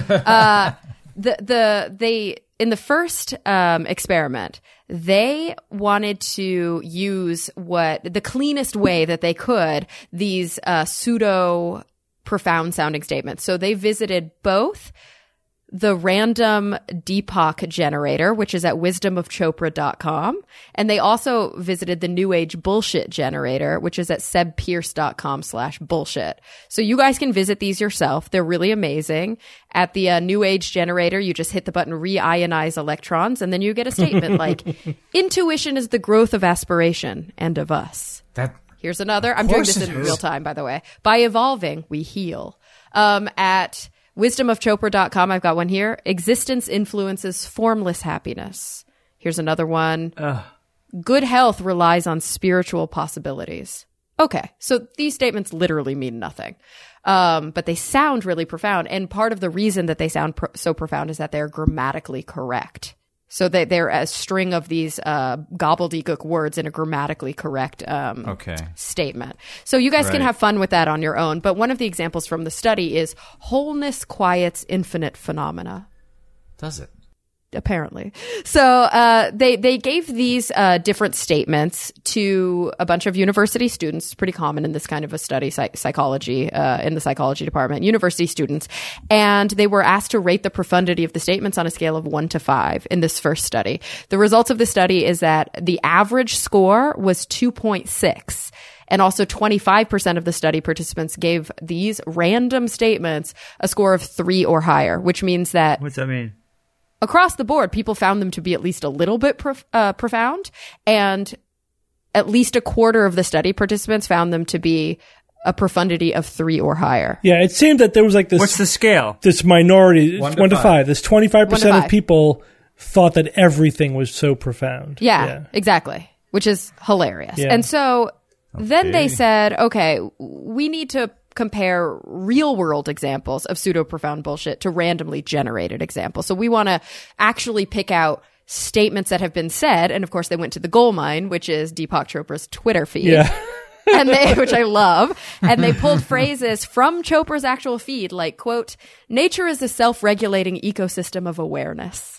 in the first experiment, they wanted to use the cleanest way that they could, these pseudo profound sounding statements. So they visited both the random Deepak generator, which is at wisdomofchopra.com. And they also visited the New Age bullshit generator, which is at sebpierce.com/bullshit. So you guys can visit these yourself. They're really amazing. At the New Age generator, you just hit the button reionize electrons, and then you get a statement like, intuition is the growth of aspiration and of us. Here's another. I'm doing this in real time, by the way. By evolving, we heal. At wisdomofchopra.com, I've got one here. Existence influences formless happiness. Here's another one. Good health relies on spiritual possibilities. Okay, so these statements literally mean nothing. But they sound really profound. And part of the reason that they sound so profound is that they're grammatically correct. So they're a string of these gobbledygook words in a grammatically correct statement. So you guys can have fun with that on your own. But one of the examples from the study is wholeness quiets infinite phenomena. Does it? Apparently. So they gave these different statements to a bunch of university students. It's pretty common in this kind of a study, psychology, in the psychology department, university students. And they were asked to rate the profundity of the statements on a scale of 1 to 5 in this first study. The results of the study is that the average score was 2.6. And also 25% of the study participants gave these random statements a score of 3 or higher, which means that... What's that mean? Across the board, people found them to be at least a little bit profound, and at least a quarter of the study participants found them to be a profundity of 3 or higher. Yeah, it seemed that there was like this... What's the scale? This minority, 1 to 5. This 25% of people thought that everything was so profound. Yeah, exactly, which is hilarious. Yeah. And so then they said, okay, we need to compare real world examples of pseudo profound bullshit to randomly generated examples. So we want to actually pick out statements that have been said. And of course they went to the gold mine, which is Deepak Chopra's Twitter feed. Yeah. Which I love. And they pulled phrases from Chopra's actual feed, like, quote, nature is a self-regulating ecosystem of awareness.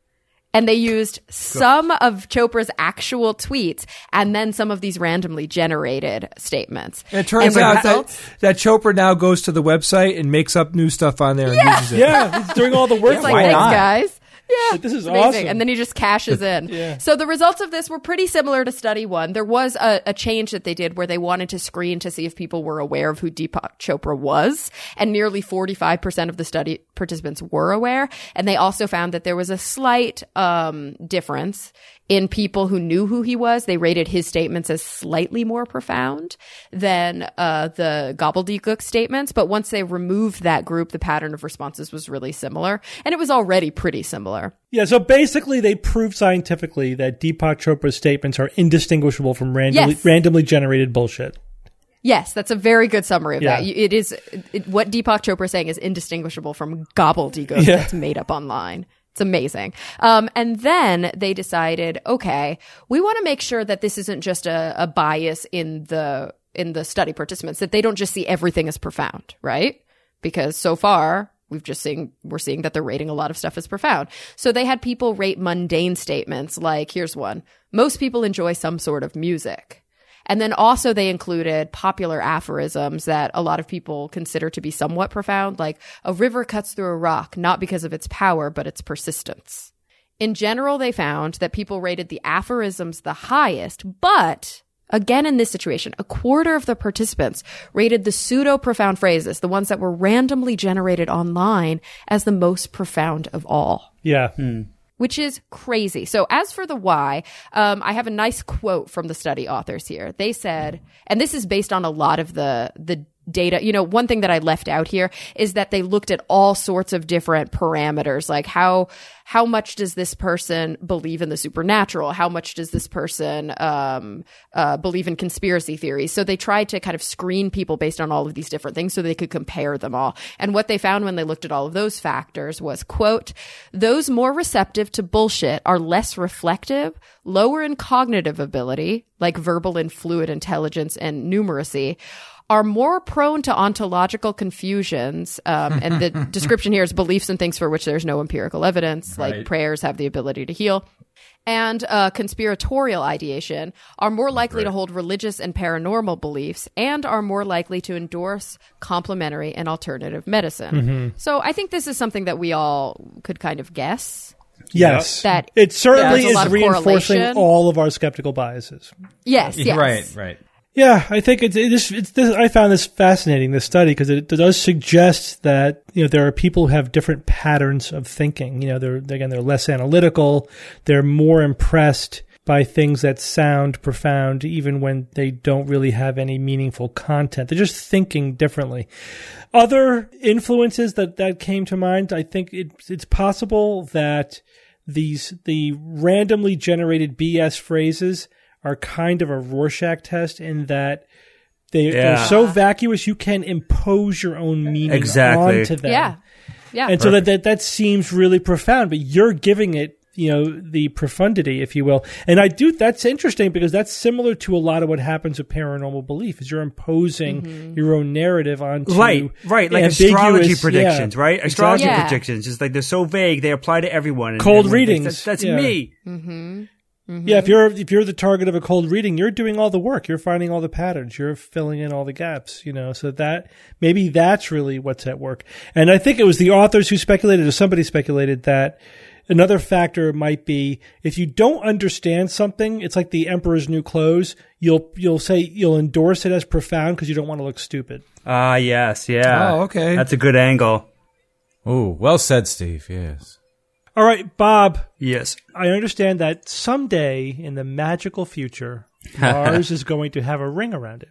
And they used some of Chopra's actual tweets and then some of these randomly generated statements. And it turns out that Chopra now goes to the website and makes up new stuff on there and uses it. Yeah, he's doing all the work. He's like, thanks, guys. Yeah, this is amazing. awesome. And then he just cashes in. So the results of this were pretty similar to study 1. There was a change that they did where they wanted to screen to see if people were aware of who Deepak Chopra was. And nearly 45% of the study participants were aware. And they also found that there was a slight difference in people who knew who he was. They rated his statements as slightly more profound than the gobbledygook statements. But once they removed that group, the pattern of responses was really similar. And it was already pretty similar. Yeah, so basically they proved scientifically that Deepak Chopra's statements are indistinguishable from randomly generated bullshit. Yes, that's a very good summary of that. It is what Deepak Chopra is saying is indistinguishable from gobbledygook that's made up online. It's amazing. And then they decided, okay, we want to make sure that this isn't just a bias in the study participants, that they don't just see everything as profound, right? Because so far we're seeing that they're rating a lot of stuff as profound. So they had people rate mundane statements like, here's one: most people enjoy some sort of music. And then also they included popular aphorisms that a lot of people consider to be somewhat profound, like a river cuts through a rock, not because of its power, but its persistence. In general, they found that people rated the aphorisms the highest, but again, in this situation, a quarter of the participants rated the pseudo-profound phrases, the ones that were randomly generated online, as the most profound of all. Yeah. Which is crazy. So as for the why, I have a nice quote from the study authors here. They said, and this is based on a lot of the data. You know, one thing that I left out here is that they looked at all sorts of different parameters, like how much does this person believe in the supernatural? How much does this person believe in conspiracy theories? So they tried to kind of screen people based on all of these different things so they could compare them all. And what they found when they looked at all of those factors was, quote, those more receptive to bullshit are less reflective, lower in cognitive ability, like verbal and fluid intelligence and numeracy, are more prone to ontological confusions. And the description here is beliefs in things for which there's no empirical evidence, like prayers have the ability to heal. And conspiratorial ideation are more likely to hold religious and paranormal beliefs and are more likely to endorse complementary and alternative medicine. So I think this is something that we all could kind of guess. Yes. That it certainly is reinforcing all of our skeptical biases. Yes. Right. Yeah, I think it's this. I found this fascinating, this study, because it does suggest that, you know, there are people who have different patterns of thinking. You know, they're less analytical. They're more impressed by things that sound profound, even when they don't really have any meaningful content. They're just thinking differently. Other influences that came to mind, I think it's possible that the randomly generated BS phrases are kind of a Rorschach test in that they're so vacuous you can impose your own meaning onto them. Yeah. And so that seems really profound, but you're giving it, you know, the profundity, if you will. And that's interesting because that's similar to a lot of what happens with paranormal belief, is you're imposing your own narrative onto right, like astrology predictions, right? Astrology predictions, just like they're so vague, they apply to everyone. Cold readings. That's me. Yeah, if you're the target of a cold reading, you're doing all the work. You're finding all the patterns. You're filling in all the gaps, you know, so that maybe that's really what's at work. And I think it was the authors who speculated, or somebody speculated, that another factor might be if you don't understand something, it's like the emperor's new clothes. You'll endorse it as profound because you don't want to look stupid. Yes, yeah. Oh, okay. That's a good angle. Oh, well said, Steve. Yes. All right, Bob. Yes. I understand that someday in the magical future, Mars is going to have a ring around it.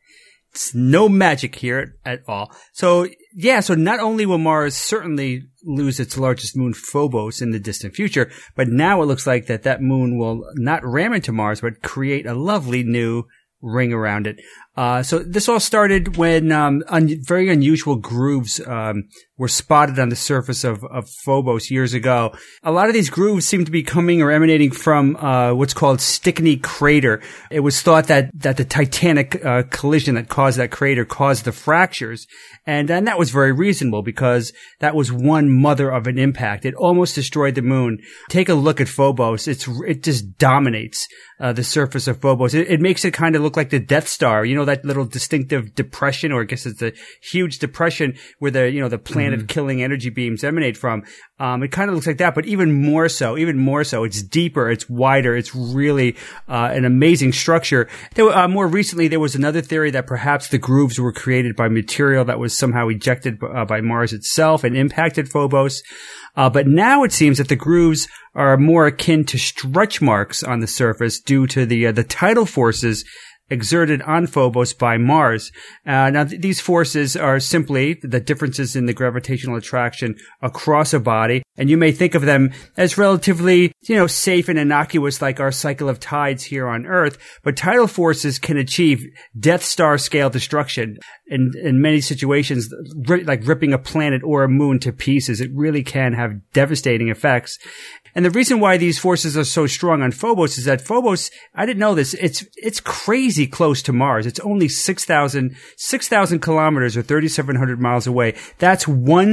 It's no magic here at all. So not only will Mars certainly lose its largest moon, Phobos, in the distant future, but now it looks like that moon will not ram into Mars, but create a lovely new ring around it. So this all started when very unusual grooves were spotted on the surface of Phobos years ago. A lot of these grooves seem to be coming or emanating from what's called Stickney Crater. It was thought that the Titanic collision that caused that crater caused the fractures, and that was very reasonable because that was one mother of an impact. It almost destroyed the moon. Take a look at Phobos. It just dominates the surface of Phobos. It makes it kind of look like the Death Star. You know, that little distinctive depression, or I guess it's a huge depression where the planet-killing energy beams emanate from. It kind of looks like that, but even more so. It's deeper, it's wider, it's really an amazing structure. More recently, there was another theory that perhaps the grooves were created by material that was somehow ejected by Mars itself and impacted Phobos. But now it seems that the grooves are more akin to stretch marks on the surface due to the tidal forces exerted on Phobos by Mars. Now, these forces are simply the differences in the gravitational attraction across a body, and you may think of them as relatively, safe and innocuous like our cycle of tides here on Earth, but tidal forces can achieve Death Star scale destruction in many situations, like ripping a planet or a moon to pieces. It really can have devastating effects. And the reason why these forces are so strong on Phobos is that Phobos, I didn't know this, it's crazy. crazy close to Mars. It's only 6,000 kilometers or 3,700 miles away. That's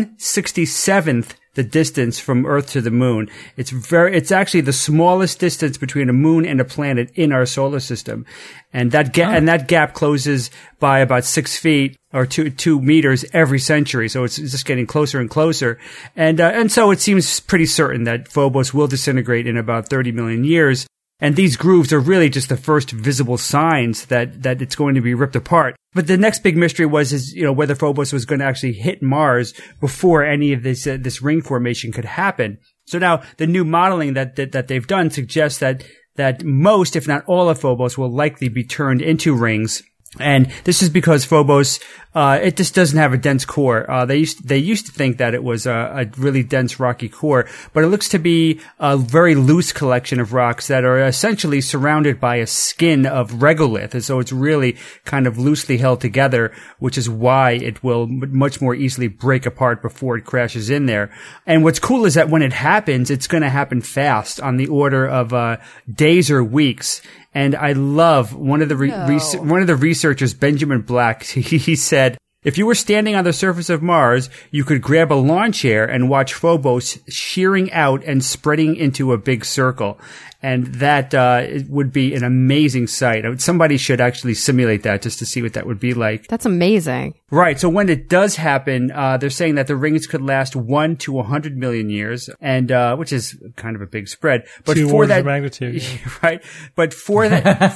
1/67th the distance from Earth to the moon. It's actually the smallest distance between a moon and a planet in our solar system. And that gap closes by about 6 feet or 2 meters every century. So it's just getting closer and closer. And so it seems pretty certain that Phobos will disintegrate in about 30 million years. And these grooves are really just the first visible signs that it's going to be ripped apart. But the next big mystery was whether Phobos was going to actually hit Mars before any of this ring formation could happen. So now the new modeling that they've done suggests that most, if not all of Phobos will likely be turned into rings. And this is because Phobos, it just doesn't have a dense core. They used to think that it was a really dense rocky core, but it looks to be a very loose collection of rocks that are essentially surrounded by a skin of regolith. And so it's really kind of loosely held together, which is why it will much more easily break apart before it crashes in there. And what's cool is that when it happens, it's going to happen fast, on the order of days or weeks. And I love one of the researchers, Benjamin Black. He said, if you were standing on the surface of Mars, you could grab a lawn chair and watch Phobos shearing out and spreading into a big circle. And that it would be an amazing sight. Somebody should actually simulate that just to see what that would be like. That's amazing. Right. So when it does happen, they're saying that the rings could last 1 to 100 million years, and which is kind of a big spread. But 2 for orders that of magnitude, right? But for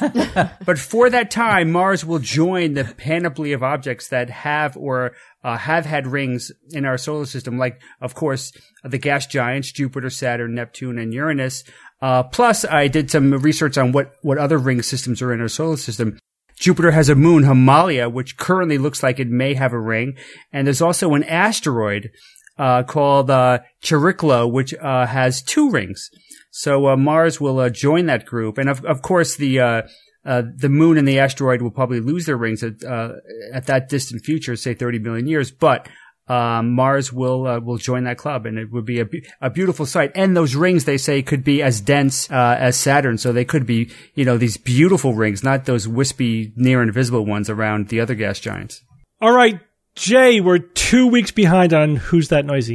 that time, Mars will join the panoply of objects that have had rings in our solar system, like, of course, the gas giants, Jupiter, Saturn, Neptune, and Uranus. Plus, I did some research on what other ring systems are in our solar system. Jupiter has a moon, Himalaya, which currently looks like it may have a ring. And there's also an asteroid called Chariklo, which has 2 rings. So Mars will join that group. And of course, the moon and the asteroid will probably lose their rings at that distant future, say 30 million years. But Mars will join that club, and it would be a beautiful sight. And those rings, they say, could be as dense as Saturn, so they could be these beautiful rings, not those wispy, near invisible ones around the other gas giants. All right, Jay, we're 2 weeks behind on Who's That Noisy?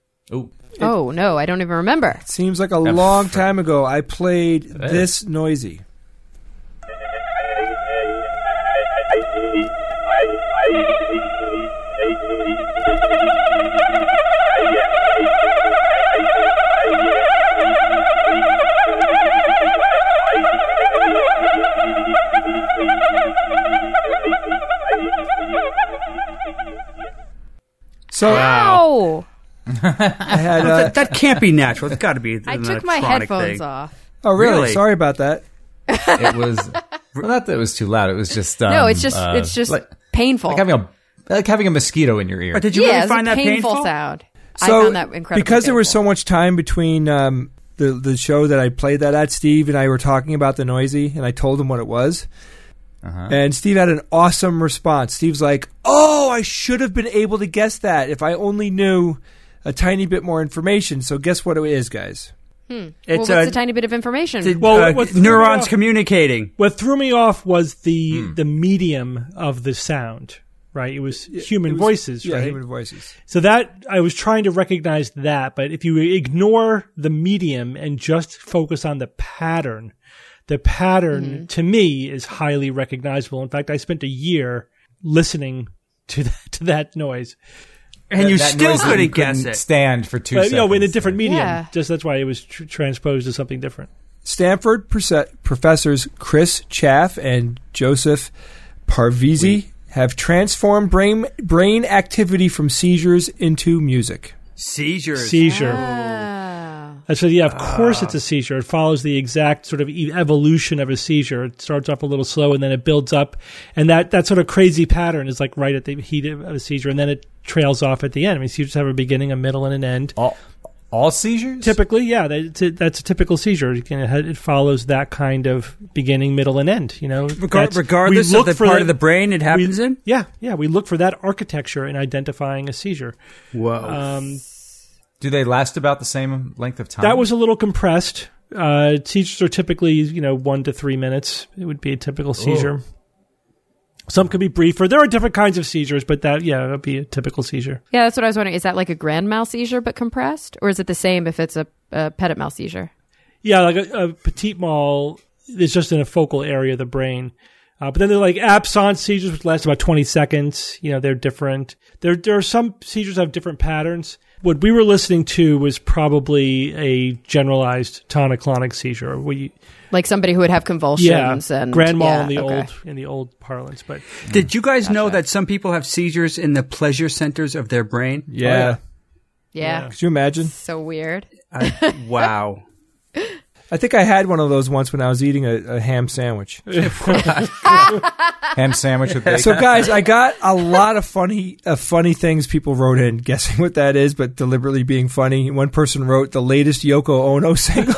Oh no, I don't even remember. It seems like a long time ago I played This Noisy. So, wow. I had, that can't be natural. It's got to be an I took my headphones thing. off. Oh, really? Sorry about that. It was not that it was too loud. It was just no. It's just like, painful. Like having a mosquito in your ear. But did you really find that painful sound? So, I found that incredible. Because there was so much time between the show that I played that at, Steve and I were talking about the Noisy, and I told him what it was. And Steve had an awesome response. Steve's like, "Oh, I should have been able to guess that if I only knew a tiny bit more information." So guess what it is, guys? What's a tiny bit of information? Neurons communicating. What threw me off was the medium of the sound. Right, it was human voices. Yeah, right? human voices. So that I was trying to recognize that, but if you ignore the medium and just focus on the pattern to me is highly recognizable. In fact, I spent a year listening to that noise. And you still couldn't guess it. Stand for 2 seconds. In a different medium. Yeah. Just that's why it was transposed to something different. Stanford professors Chris Chaff and Joseph Parvizi have transformed brain activity from seizures into music. Seizure. So yeah, of course it's a seizure. It follows the exact sort of evolution of a seizure. It starts off a little slow and then it builds up. And that sort of crazy pattern is like right at the heat of a seizure, and then it trails off at the end. I mean, seizures have a beginning, a middle, and an end. All seizures? Typically, yeah. That's a typical seizure. It follows that kind of beginning, middle, and end. Regardless of the part of the brain it happens in? Yeah. We look for that architecture in identifying a seizure. Whoa. Do they last about the same length of time? That was a little compressed. Seizures are typically, 1 to 3 minutes. It would be a typical seizure. Some could be briefer. There are different kinds of seizures, but that would be a typical seizure. Yeah, that's what I was wondering. Is that like a grand mal seizure but compressed? Or is it the same if it's a petit mal seizure? Yeah, like a petit mal is just in a focal area of the brain. But then they're like absence seizures, which last about 20 seconds. They're different. There are some seizures that have different patterns. What we were listening to was probably a generalized tonic-clonic seizure. Like somebody who would have convulsions and grand mal in the old parlance. But did you guys know that some people have seizures in the pleasure centers of their brain? Yeah. Yeah. Could you imagine? So weird. Wow. I think I had one of those once when I was eating a ham sandwich. Ham sandwich with bacon. So, guys, I got a lot of funny things people wrote in, guessing what that is, but deliberately being funny. One person wrote the latest Yoko Ono single.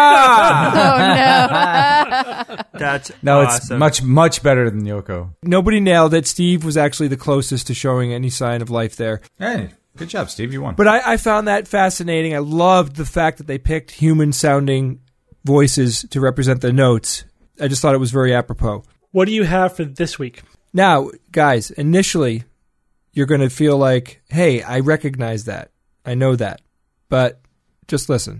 Oh, no. That's awesome. It's much better than Yoko. Nobody nailed it. Steve was actually the closest to showing any sign of life there. Hey. Good job, Steve. You won. But I found that fascinating. I loved the fact that they picked human-sounding voices to represent the notes. I just thought it was very apropos. What do you have for this week? Now, guys, initially, you're going to feel like, hey, I recognize that. I know that. But just listen.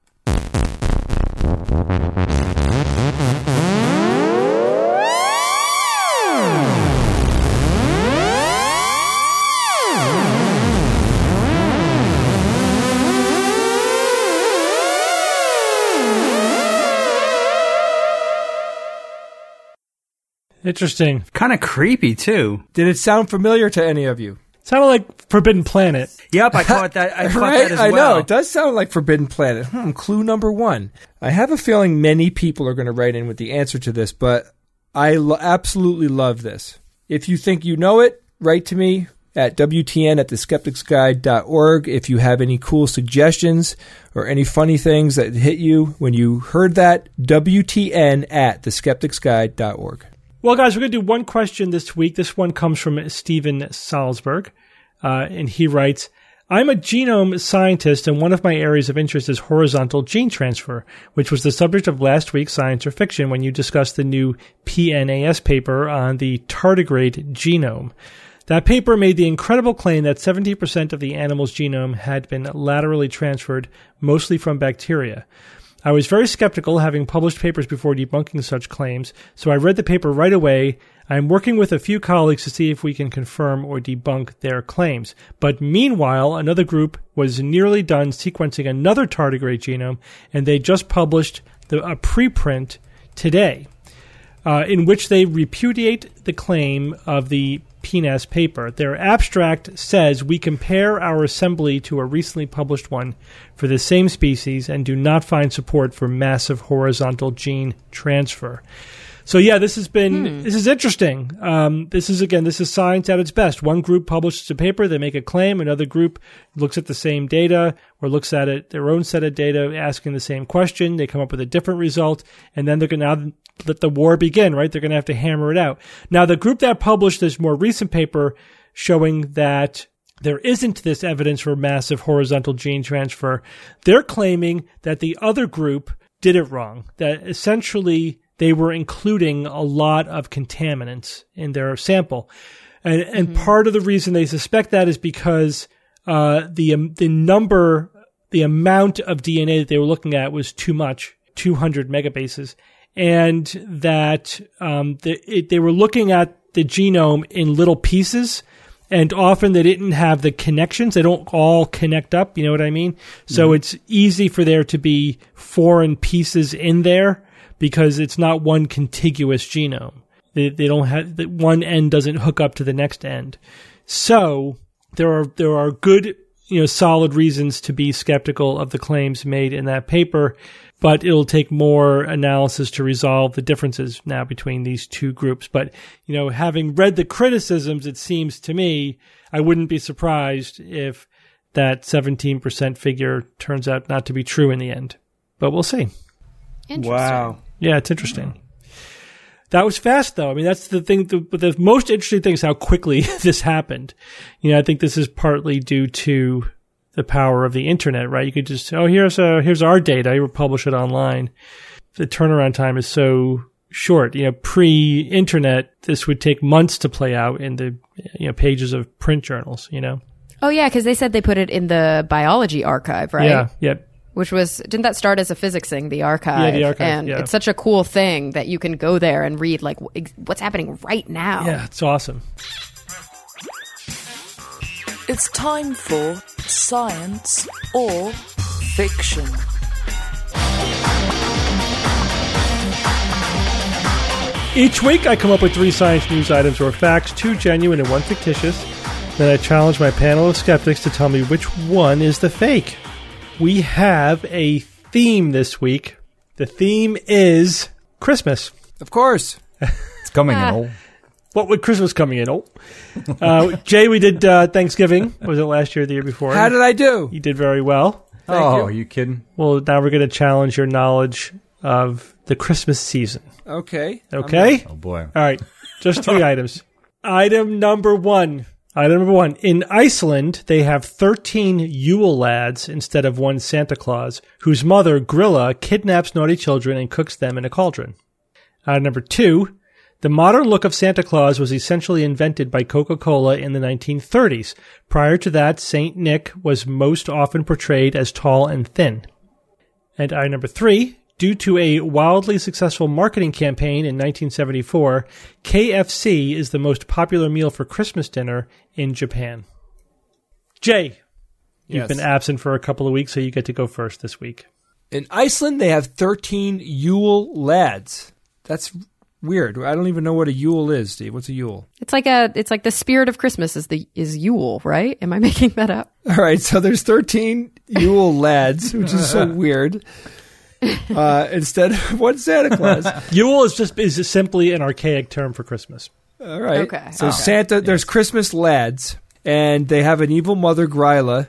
Interesting. Kind of creepy, too. Did it sound familiar to any of you? It sounded like Forbidden Planet. Yep, I caught that. I caught right? that as well. I know. It does sound like Forbidden Planet. Clue number 1. I have a feeling many people are going to write in with the answer to this, but I absolutely love this. If you think you know it, write to me at WTN@theskepticsguide.org. If you have any cool suggestions or any funny things that hit you when you heard that, WTN@theskepticsguide.org. Well, guys, we're going to do one question this week. This one comes from Steven Salzberg, and he writes, I'm a genome scientist, and one of my areas of interest is horizontal gene transfer, which was the subject of last week's Science or Fiction when you discussed the new PNAS paper on the tardigrade genome. That paper made the incredible claim that 70% of the animal's genome had been laterally transferred, mostly from bacteria. I was very skeptical, having published papers before debunking such claims, so I read the paper right away. I am working with a few colleagues to see if we can confirm or debunk their claims. But meanwhile, another group was nearly done sequencing another tardigrade genome, and they just published a preprint today, in which they repudiate the claim of the PNAS paper. Their abstract says we compare our assembly to a recently published one for the same species and do not find support for massive horizontal gene transfer. So yeah, this is interesting. This is science at its best. One group publishes a paper, they make a claim. Another group looks at the same data or looks at it, their own set of data, asking the same question. They come up with a different result, and then they're going to let the war begin, right? They're going to have to hammer it out. Now, the group that published this more recent paper showing that there isn't this evidence for massive horizontal gene transfer, they're claiming that the other group did it wrong, that essentially they were including a lot of contaminants in their sample. And part of the reason they suspect that is because the amount of DNA that they were looking at was too much, 200 megabases, and that they were looking at the genome in little pieces, and often they didn't have the connections. They don't all connect up, you know what I mean? So it's easy for there to be foreign pieces in there because it's not one contiguous genome. They don't have, one end doesn't hook up to the next end. So there are good, solid reasons to be skeptical of the claims made in that paper, but it'll take more analysis to resolve the differences now between these two groups. But, having read the criticisms, it seems to me, I wouldn't be surprised if that 17% figure turns out not to be true in the end. But we'll see. Interesting. Wow. Yeah, it's interesting. That was fast, though. I mean, that's the thing. The most interesting thing is how quickly this happened. I think this is partly due to the power of the internet, right? You could just, here's our data. You publish it online. The turnaround time is so short. Pre-internet, this would take months to play out in the pages of print journals. Oh yeah, because they said they put it in the biology archive, right? Yeah. Yep. Which didn't that start as a physics thing, the archive? Yeah, the archive. And it's such a cool thing that you can go there and read like what's happening right now. Yeah, it's awesome. It's time for Science or Fiction. Each week I come up with 3 science news items or facts, 2 genuine and 1 fictitious. Then I challenge my panel of skeptics to tell me which one is the fake. We have a theme this week. The theme is Christmas. Of course. It's coming in old. What would Christmas coming in? Jay, we did Thanksgiving. Was it last year or the year before? How did I do? You did very well. Thank you. Are you kidding? Well, now we're going to challenge your knowledge of the Christmas season. Okay. Okay? Oh, boy. All right. Just 3 items. Item number 1. In Iceland, they have 13 Yule lads instead of 1 Santa Claus, whose mother, Grilla, kidnaps naughty children and cooks them in a cauldron. Item number 2. The modern look of Santa Claus was essentially invented by Coca-Cola in the 1930s. Prior to that, Saint Nick was most often portrayed as tall and thin. And item number 3. Due to a wildly successful marketing campaign in 1974, KFC is the most popular meal for Christmas dinner in Japan. Jay, you've been absent for a couple of weeks, so you get to go first this week. In Iceland, they have 13 Yule lads. That's weird. I don't even know what a Yule is, Steve. What's a Yule? It's like the spirit of Christmas is Yule, right? Am I making that up? All right, so there's 13 Yule lads, which is so weird. Instead of 1 Santa Claus. Yule is simply an archaic term for Christmas. All right. Okay. So Santa, there's Christmas lads, and they have an evil mother, Gryla,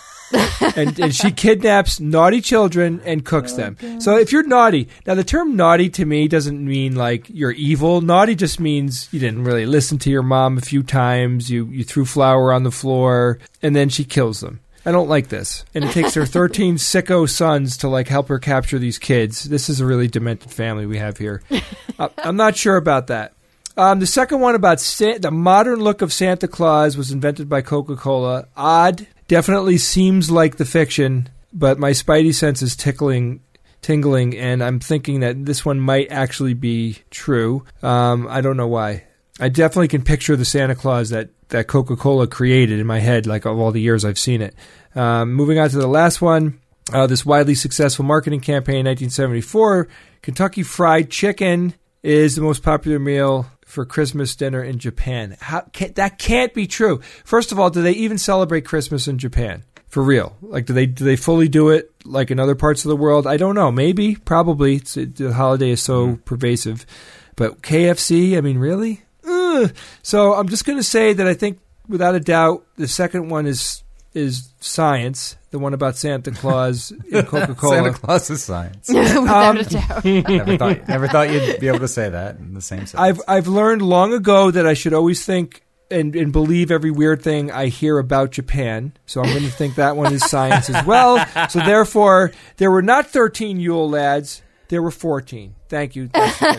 and she kidnaps naughty children and cooks them. So if you're naughty, now the term naughty to me doesn't mean like you're evil. Naughty just means you didn't really listen to your mom a few times, you threw flour on the floor, and then she kills them. I don't like this. And it takes her 13 sicko sons to like help her capture these kids. This is a really demented family we have here. I'm not sure about that. The second one about the modern look of Santa Claus was invented by Coca-Cola. Odd. Definitely seems like the fiction, but my spidey sense is tingling, and I'm thinking that this one might actually be true. I don't know why. I definitely can picture the Santa Claus that Coca-Cola created in my head, like of all the years I've seen it. Moving on to the last one, this widely successful marketing campaign in 1974, Kentucky Fried Chicken is the most popular meal for Christmas dinner in Japan. That can't be true. First of all, do they even celebrate Christmas in Japan? For real? Like, do they fully do it like in other parts of the world? I don't know. Maybe, probably. The holiday is so pervasive. But KFC, I mean, really? So I'm just going to say that I think, without a doubt, the second one is science. The one about Santa Claus in Coca-Cola. Santa Claus is science. Without a doubt. Never thought you'd be able to say that in the same sentence. I've learned long ago that I should always think and believe every weird thing I hear about Japan. So I'm going to think that one is science as well. So therefore, there were not 13 Yule lads. There were 14. Thank you.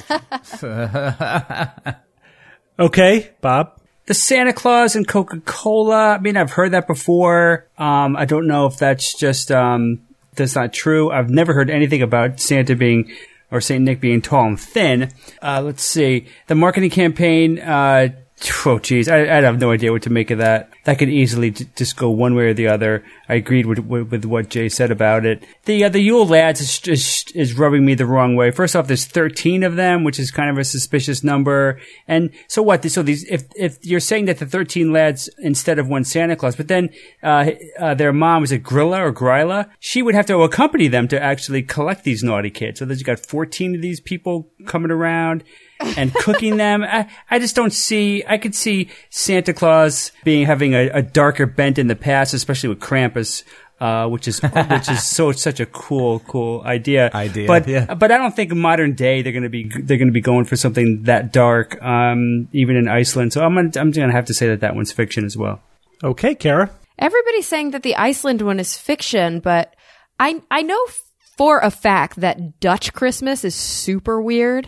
Okay, Bob. The Santa Claus and Coca-Cola. I mean, I've heard that before. I don't know if that's just that's not true. I've never heard anything about Santa being or Saint Nick being tall and thin. Let's see. The marketing campaign. Oh, geez. I have no idea what to make of that. That could easily just go one way or the other. I agreed with what Jay said about it. The Yule lads is rubbing me the wrong way. First off, there's 13 of them, which is kind of a suspicious number. And so what? So these, if you're saying that the 13 lads instead of 1 Santa Claus, but then, their mom, is it Grilla or Gryla? She would have to accompany them to actually collect these naughty kids. So there's got 14 of these people coming around and cooking them. I just don't see, I could see Santa Claus having a darker bent in the past, especially with Krampus, which is such a cool idea. But I don't think in modern day they're going to be going for something that dark, even in Iceland. So I'm going to have to say that one's fiction as well. Okay, Kara. Everybody's saying that the Iceland one is fiction, but I know for a fact that Dutch Christmas is super weird.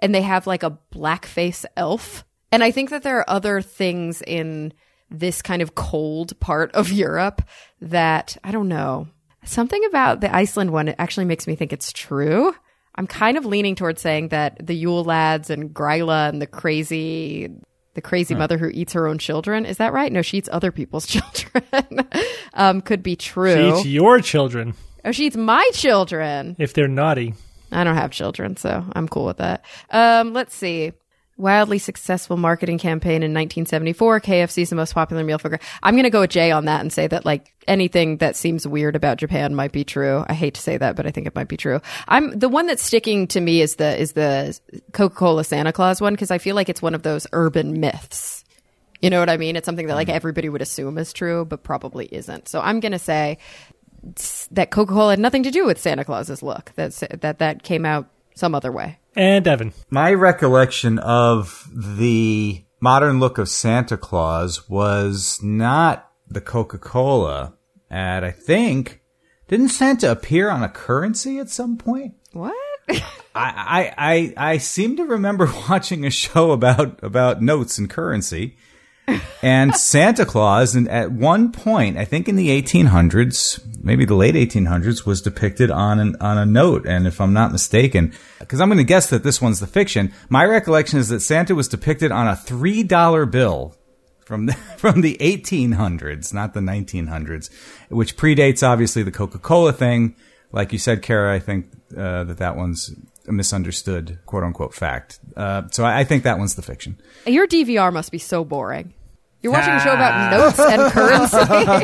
and they have like a blackface elf. And I think that there are other things in this kind of cold part of Europe that, I don't know, something about the Iceland one, it actually makes me think it's true. I'm kind of leaning towards saying that the Yule lads and Gryla and the crazy mother who eats her own children. Is that right? No, she eats other people's children. Could be true. She eats your children. Oh, she eats my children. If they're naughty. I don't have children, so I'm cool with that. Let's see. Wildly successful marketing campaign in 1974. KFC is the most popular meal for... I'm going to go with Jay on that and say that like anything that seems weird about Japan might be true. I hate to say that, but I think it might be true. The one that's sticking to me is the Coca-Cola Santa Claus one, because I feel like it's one of those urban myths. You know what I mean? It's something that like everybody would assume is true, but probably isn't. So I'm going to say that Coca-Cola had nothing to do with Santa Claus's look. That came out some other way. And Evan. My recollection of the modern look of Santa Claus was not the Coca-Cola ad. I think, didn't Santa appear on a currency at some point? What? I seem to remember watching a show about notes and currency. And Santa Claus, and at one point, I think in the 1800s, maybe the late 1800s, was depicted on a note. And if I'm not mistaken, because I'm going to guess that this one's the fiction, my recollection is that Santa was depicted on a $3 bill from the 1800s, not the 1900s, which predates obviously the Coca-Cola thing. Like you said, Kara, I think that one's a misunderstood quote unquote fact. So I think that one's the fiction. Your DVR must be so boring. You're watching a show about notes and currency.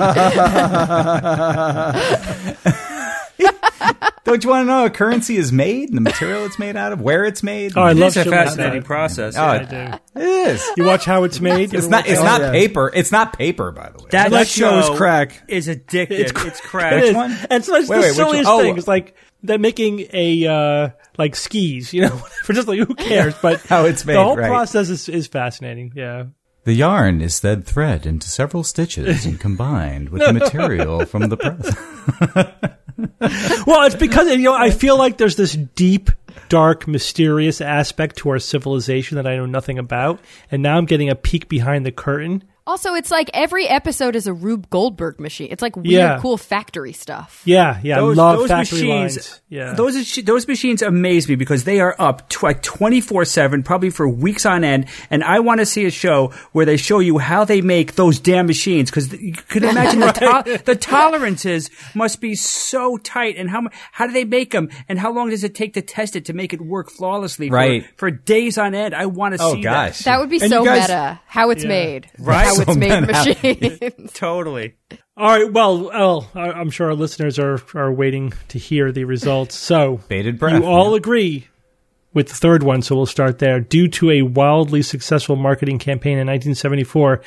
Don't you want to know how a currency is made and the material it's made out of, where it's made? Oh, I love a fascinating process. Oh, I do. It is. You watch how it's made? It's not paper. It's not paper, by the way. That show is crack. Is addictive. It's crack. Which one? And so it's the silliest thing. It's like they're making a like skis, you know, for just like who cares? But how it's made. The whole process is fascinating. Yeah. The yarn is then thread into several stitches and combined with the material from the press. Well, it's because, you know, I feel like there's this deep, dark, mysterious aspect to our civilization that I know nothing about, and now I'm getting a peek behind the curtain. Also, it's like every episode is a Rube Goldberg machine. It's like weird, cool factory stuff. Yeah, I love factory machines. Yeah. Those machines amaze me because they are up like 24/7, probably for weeks on end. And I want to see a show where they show you how they make those damn machines, because you can imagine the tolerances must be so tight. And how do they make them? And how long does it take to test it to make it work flawlessly for days on end? I want to see that. That would be so meta. How it's made. Right. How it's made machines. Totally. All right. Well, I'm sure our listeners are waiting to hear the results. So, bated breath. You all agree with the third one, so we'll start there. Due to a wildly successful marketing campaign in 1974,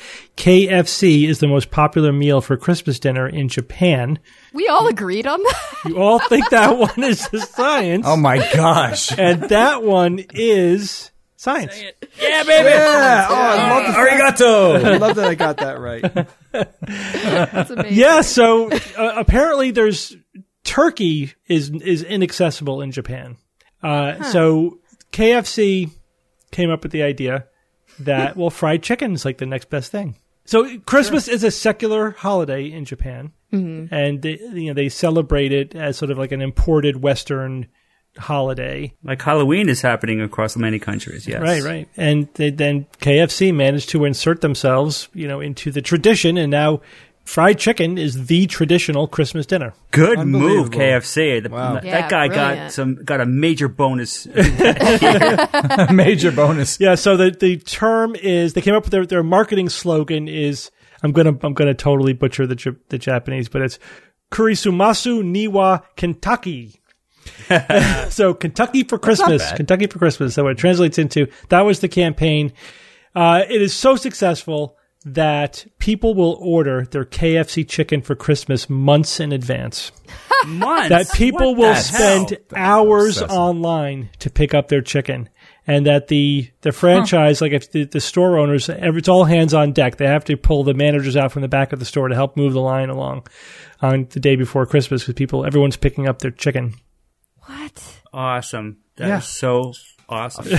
KFC is the most popular meal for Christmas dinner in Japan. We all agreed on that? You all think that one is the science. Oh, my gosh. And that one is... science. Yeah, baby. Yeah. Oh, I love the arigato. I love that I got that right. That's amazing. Yeah. So apparently, turkey is inaccessible in Japan. So KFC came up with the idea that fried chicken is like the next best thing. So Christmas is a secular holiday in Japan, and they celebrate it as sort of like an imported Western holiday. Like Halloween is happening across many countries, yes. Right. And then KFC managed to insert themselves, into the tradition, and now fried chicken is the traditional Christmas dinner. Good move, KFC. Wow. That guy got a major bonus. Major bonus. Yeah, so the term is, they came up with their marketing slogan is, I'm gonna totally butcher the Japanese, but it's Kurisumasu Niwa Kentucky. So Kentucky for Christmas. Kentucky for Christmas. So what it translates into, that was the campaign. It is so successful that people will order their KFC chicken for Christmas months in advance. Months? That people will spend hours online to pick up their chicken. And that the franchise, like if the store owners, it's all hands on deck. They have to pull the managers out from the back of the store to help move the line along on the day before Christmas, because everyone's picking up their chicken. What? Awesome. That is so awesome.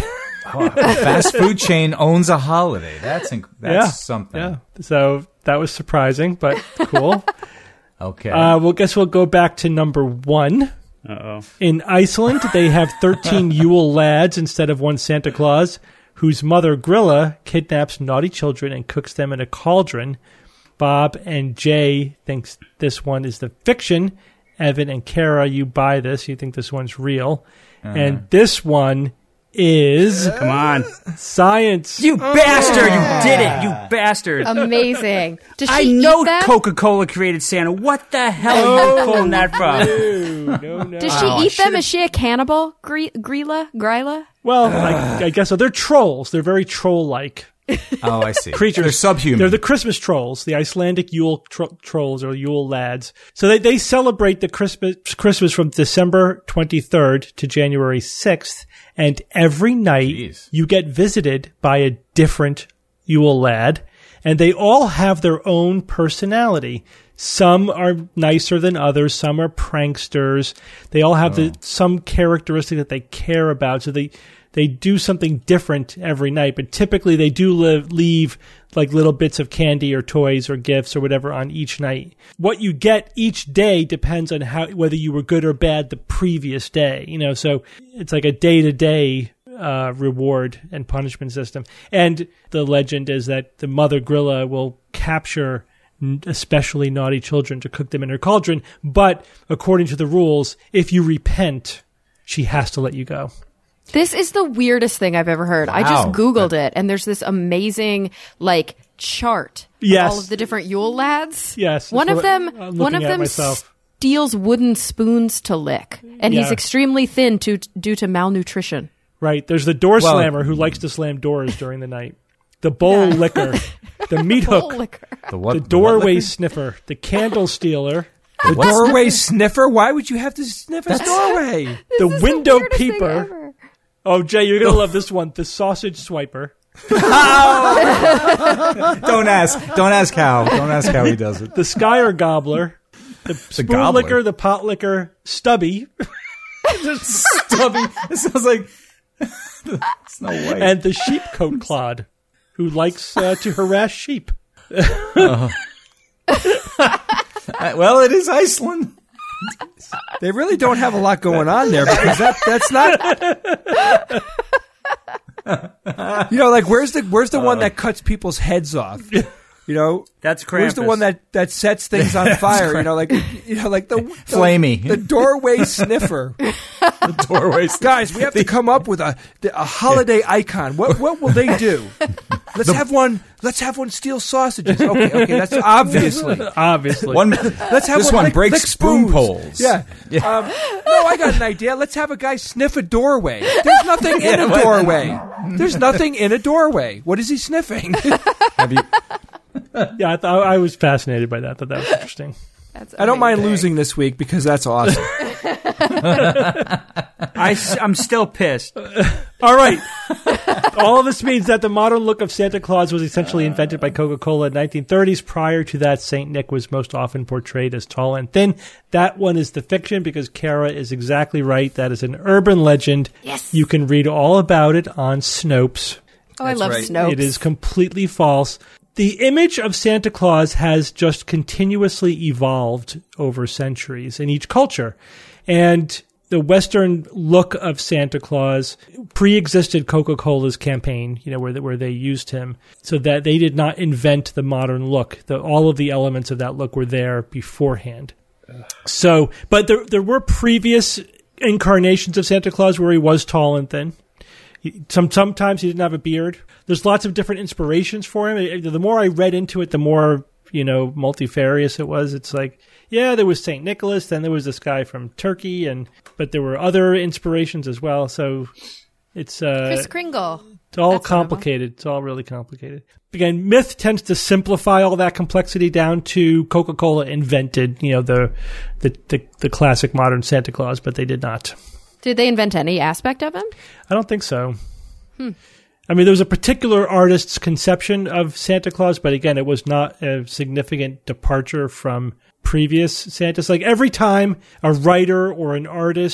Fast food chain owns a holiday. That's something. Yeah. So that was surprising, but cool. Okay. Well, guess we'll go back to number 1. Uh-oh. In Iceland, they have 13 Yule lads instead of one Santa Claus, whose mother, Grilla, kidnaps naughty children and cooks them in a cauldron. Bob and Jay thinks this one is the fiction. Evan and Kara, you buy this. You think this one's real. And this one is... Come on. Science. You bastard! You did it! You bastard! Amazing. Does she I eat know them? Coca-Cola created Santa. What the hell are you pulling that from? No. Does she eat them? Is she a cannibal? Gryla? Well, I guess so. They're trolls. They're very troll-like. Oh, I see. Creatures. They're subhuman. They're the Christmas trolls, the Icelandic Yule trolls or Yule lads. So they celebrate the Christmas from December 23rd to January 6th, and every night you get visited by a different Yule lad, and they all have their own personality. Some are nicer than others. Some are pranksters. They all have some characteristic that they care about. So they do something different every night, but typically they do leave like little bits of candy or toys or gifts or whatever on each night. What you get each day depends on whether you were good or bad the previous day. So it's like a day-to-day reward and punishment system. And the legend is that the mother Grilla will capture especially naughty children to cook them in her cauldron. But according to the rules, if you repent, she has to let you go. This is the weirdest thing I've ever heard. Wow. I just Googled it, and there's this amazing chart of all of the different Yule lads. Yes. One of them steals wooden spoons to lick, and he's extremely thin due to malnutrition. Right. There's the door slammer who likes to slam doors during the night. The bowl licker. The meat hook. The doorway sniffer. The candle stealer. The doorway sniffer? Why would you have to sniff a doorway? The window peeper. Oh, Jay, you're going to love this one. The sausage swiper. Don't ask how. Don't ask how he does it. The Skyer gobbler. The spoon licker, the pot licker, Stubby. Stubby. It sounds like Snow White. And the sheepcoat clod, who likes to harass sheep. Well, it is Iceland. They really don't have a lot going on there because that's not. Where's the one that cuts people's heads off? That's Krampus. Where's the one that sets things on fire? The Flamey, the doorway sniffer. The doorway sniffer. Guys, we have to come up with a holiday icon. What will they do? Let's have one steal sausages. Okay, that's obviously. Let's have one break spoon poles. Yeah. I got an idea. Let's have a guy sniff a doorway. There's nothing in a doorway. There's nothing in a doorway. What is he sniffing? Yeah, I was fascinated by that. I thought that was interesting. I don't mind losing this week because that's awesome. I'm still pissed. All right. All of this means that the modern look of Santa Claus was essentially invented by Coca-Cola in the 1930s. Prior to that, St. Nick was most often portrayed as tall and thin. That one is the fiction because Kara is exactly right. That is an urban legend. Yes. You can read all about it on Snopes. Oh, I love Snopes. It is completely false. The image of Santa Claus has just continuously evolved over centuries in each culture. And the Western look of Santa Claus pre-existed Coca-Cola's campaign, where they used him, so that they did not invent the modern look. All of the elements of that look were there beforehand. So, but there were previous incarnations of Santa Claus where he was tall and thin. Sometimes he didn't have a beard. There's lots of different inspirations for him. The more I read into it, the more, multifarious it was. It's like, yeah, there was St. Nicholas, then there was this guy from Turkey, but there were other inspirations as well. So it's Kris Kringle. It's all complicated. It's all really complicated. Again, myth tends to simplify all that complexity down to Coca-Cola invented, the classic modern Santa Claus, but they did not. Did they invent any aspect of him? I don't think so. I mean, there was a particular artist's conception of Santa Claus, but again, it was not a significant departure from previous Santas. Like every time a writer or an artist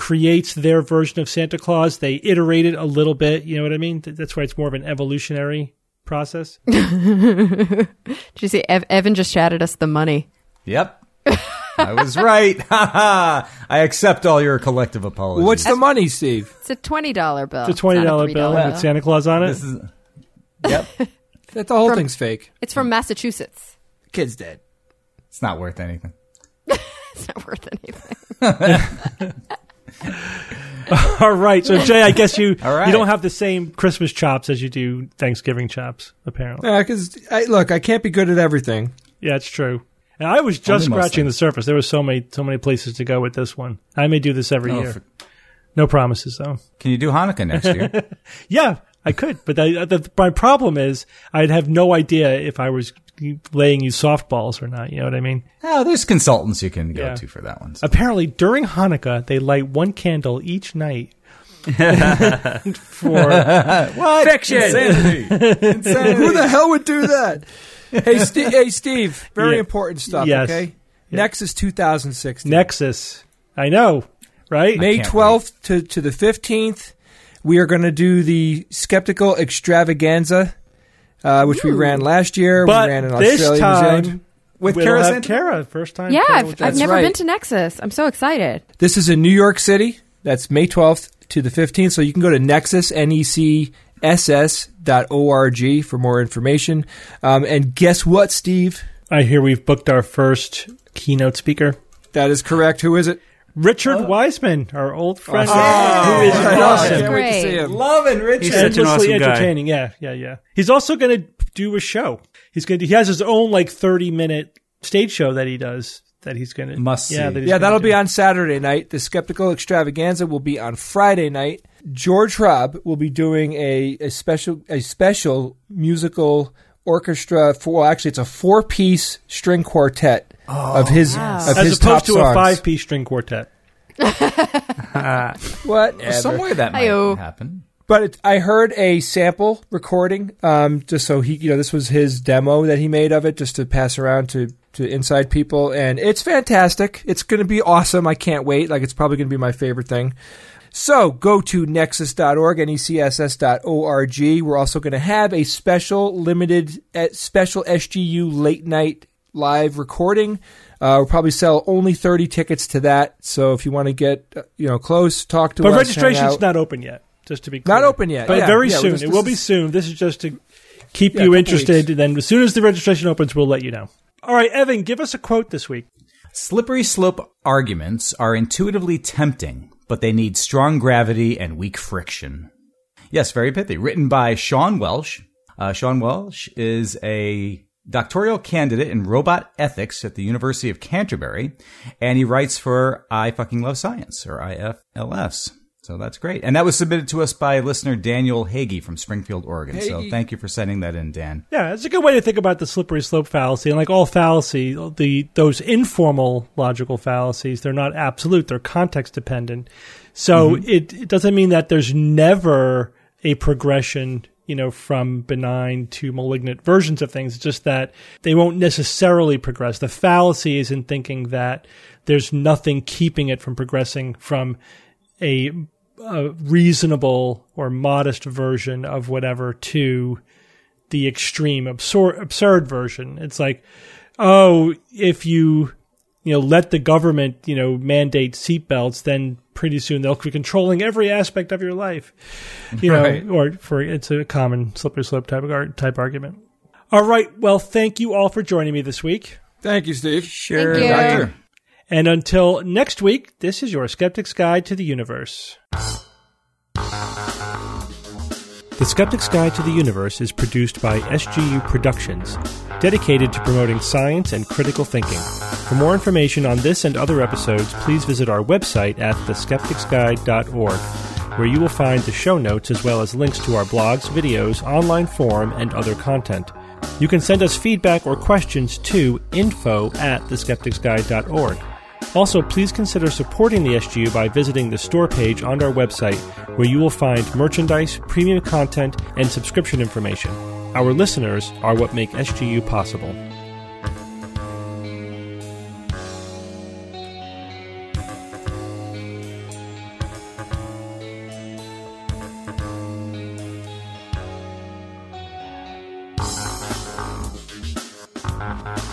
creates their version of Santa Claus. They iterate it a little bit. You know what I mean? That's why it's more of an evolutionary process. Did you see Evan just chatted us the money? Yep. I was right. I accept all your collective apologies. What's the money, Steve? It's a $20 bill. It's a $20 bill with Santa Claus on it. Yep. That the whole thing's fake. It's from Massachusetts. Kid's dead. It's not worth anything. It's not worth anything. All right. So, Jay, I guess you right. you don't have the same Christmas chops as you do Thanksgiving chops, apparently. Yeah, because, I can't be good at everything. Yeah, it's true. And I was just scratching the surface. There were so many places to go with this one. I may do this every year. No promises, though. Can you do Hanukkah next year? Yeah, I could. But my problem is I'd have no idea if I was laying you softballs or not. You know what I mean? Oh, there's consultants you can go to for that one. So. Apparently, during Hanukkah, they light one candle each night. For what? Fiction! Insanity. Who the hell would do that? Hey, Steve, very important stuff, okay? Yeah. Nexus 2016. Nexus. I know, right? May 12th to the 15th, we are going to do the Skeptical Extravaganza, which we ran last year. But we ran in this Australia, time, New Zealand. With Kara, first time. Yeah, I've never been to Nexus. I'm so excited. This is in New York City. That's May 12th to the 15th. So you can go to Nexus, NECSS.org for more information. And guess what, Steve? I hear we've booked our first keynote speaker. That is correct. Who is it? Richard Wiseman, our old friend, who is awesome. Can't wait to see him. Loving Richard. He's such an awesome entertaining. guy. Yeah. He's also going to do a show. He has his own 30-minute stage show that he does. That he's going to must see. That'll be on Saturday night. The Skeptical Extravaganza will be on Friday night. George Hrab will be doing a special musical orchestra it's a 4-piece string quartet of his as his opposed to songs. a 5-piece string quartet. Whatever. Somewhere that might happen. But I heard a sample recording, just so this was his demo that he made of it, just to pass around to inside people, and it's fantastic. It's going to be awesome. I can't wait. It's probably going to be my favorite thing. So go to nexus.org, NECSS.org. We're also going to have a special SGU late night live recording. We'll probably sell only 30 tickets to that. So if you want to get close, talk to us. But registration's not open yet. Just to be clear. Not open yet. But very soon. It will be soon. This is just to keep you interested. And then as soon as the registration opens, we'll let you know. All right, Evan, give us a quote this week. Slippery slope arguments are intuitively tempting, but they need strong gravity and weak friction. Yes, very pithy. Written by Sean Welsh. Sean Welsh is a doctoral candidate in robot ethics at the University of Canterbury, and he writes for I Fucking Love Science, or IFLS. So that's great. And that was submitted to us by listener Daniel Hagee from Springfield, Oregon. Hey. So thank you for sending that in, Dan. Yeah, it's a good way to think about the slippery slope fallacy. And like all fallacy, those informal logical fallacies, they're not absolute. They're context dependent. So it doesn't mean that there's never a progression, from benign to malignant versions of things. It's just that they won't necessarily progress. The fallacy is in thinking that there's nothing keeping it from progressing from a reasonable or modest version of whatever to the extreme absurd version. It's like, if you let the government mandate seatbelts, then pretty soon they'll be controlling every aspect of your life. Right. It's a common slippery slope type argument. All right. Well, thank you all for joining me this week. Thank you, Steve. Sure, Thank you. Doctor. And until next week, this is your Skeptic's Guide to the Universe. The Skeptic's Guide to the Universe is produced by SGU Productions, dedicated to promoting science and critical thinking. For more information on this and other episodes, please visit our website at theskepticsguide.org, where you will find the show notes as well as links to our blogs, videos, online forum, and other content. You can send us feedback or questions to info@theskepticsguide.org. Also, please consider supporting the SGU by visiting the store page on our website, where you will find merchandise, premium content, and subscription information. Our listeners are what make SGU possible. Bye.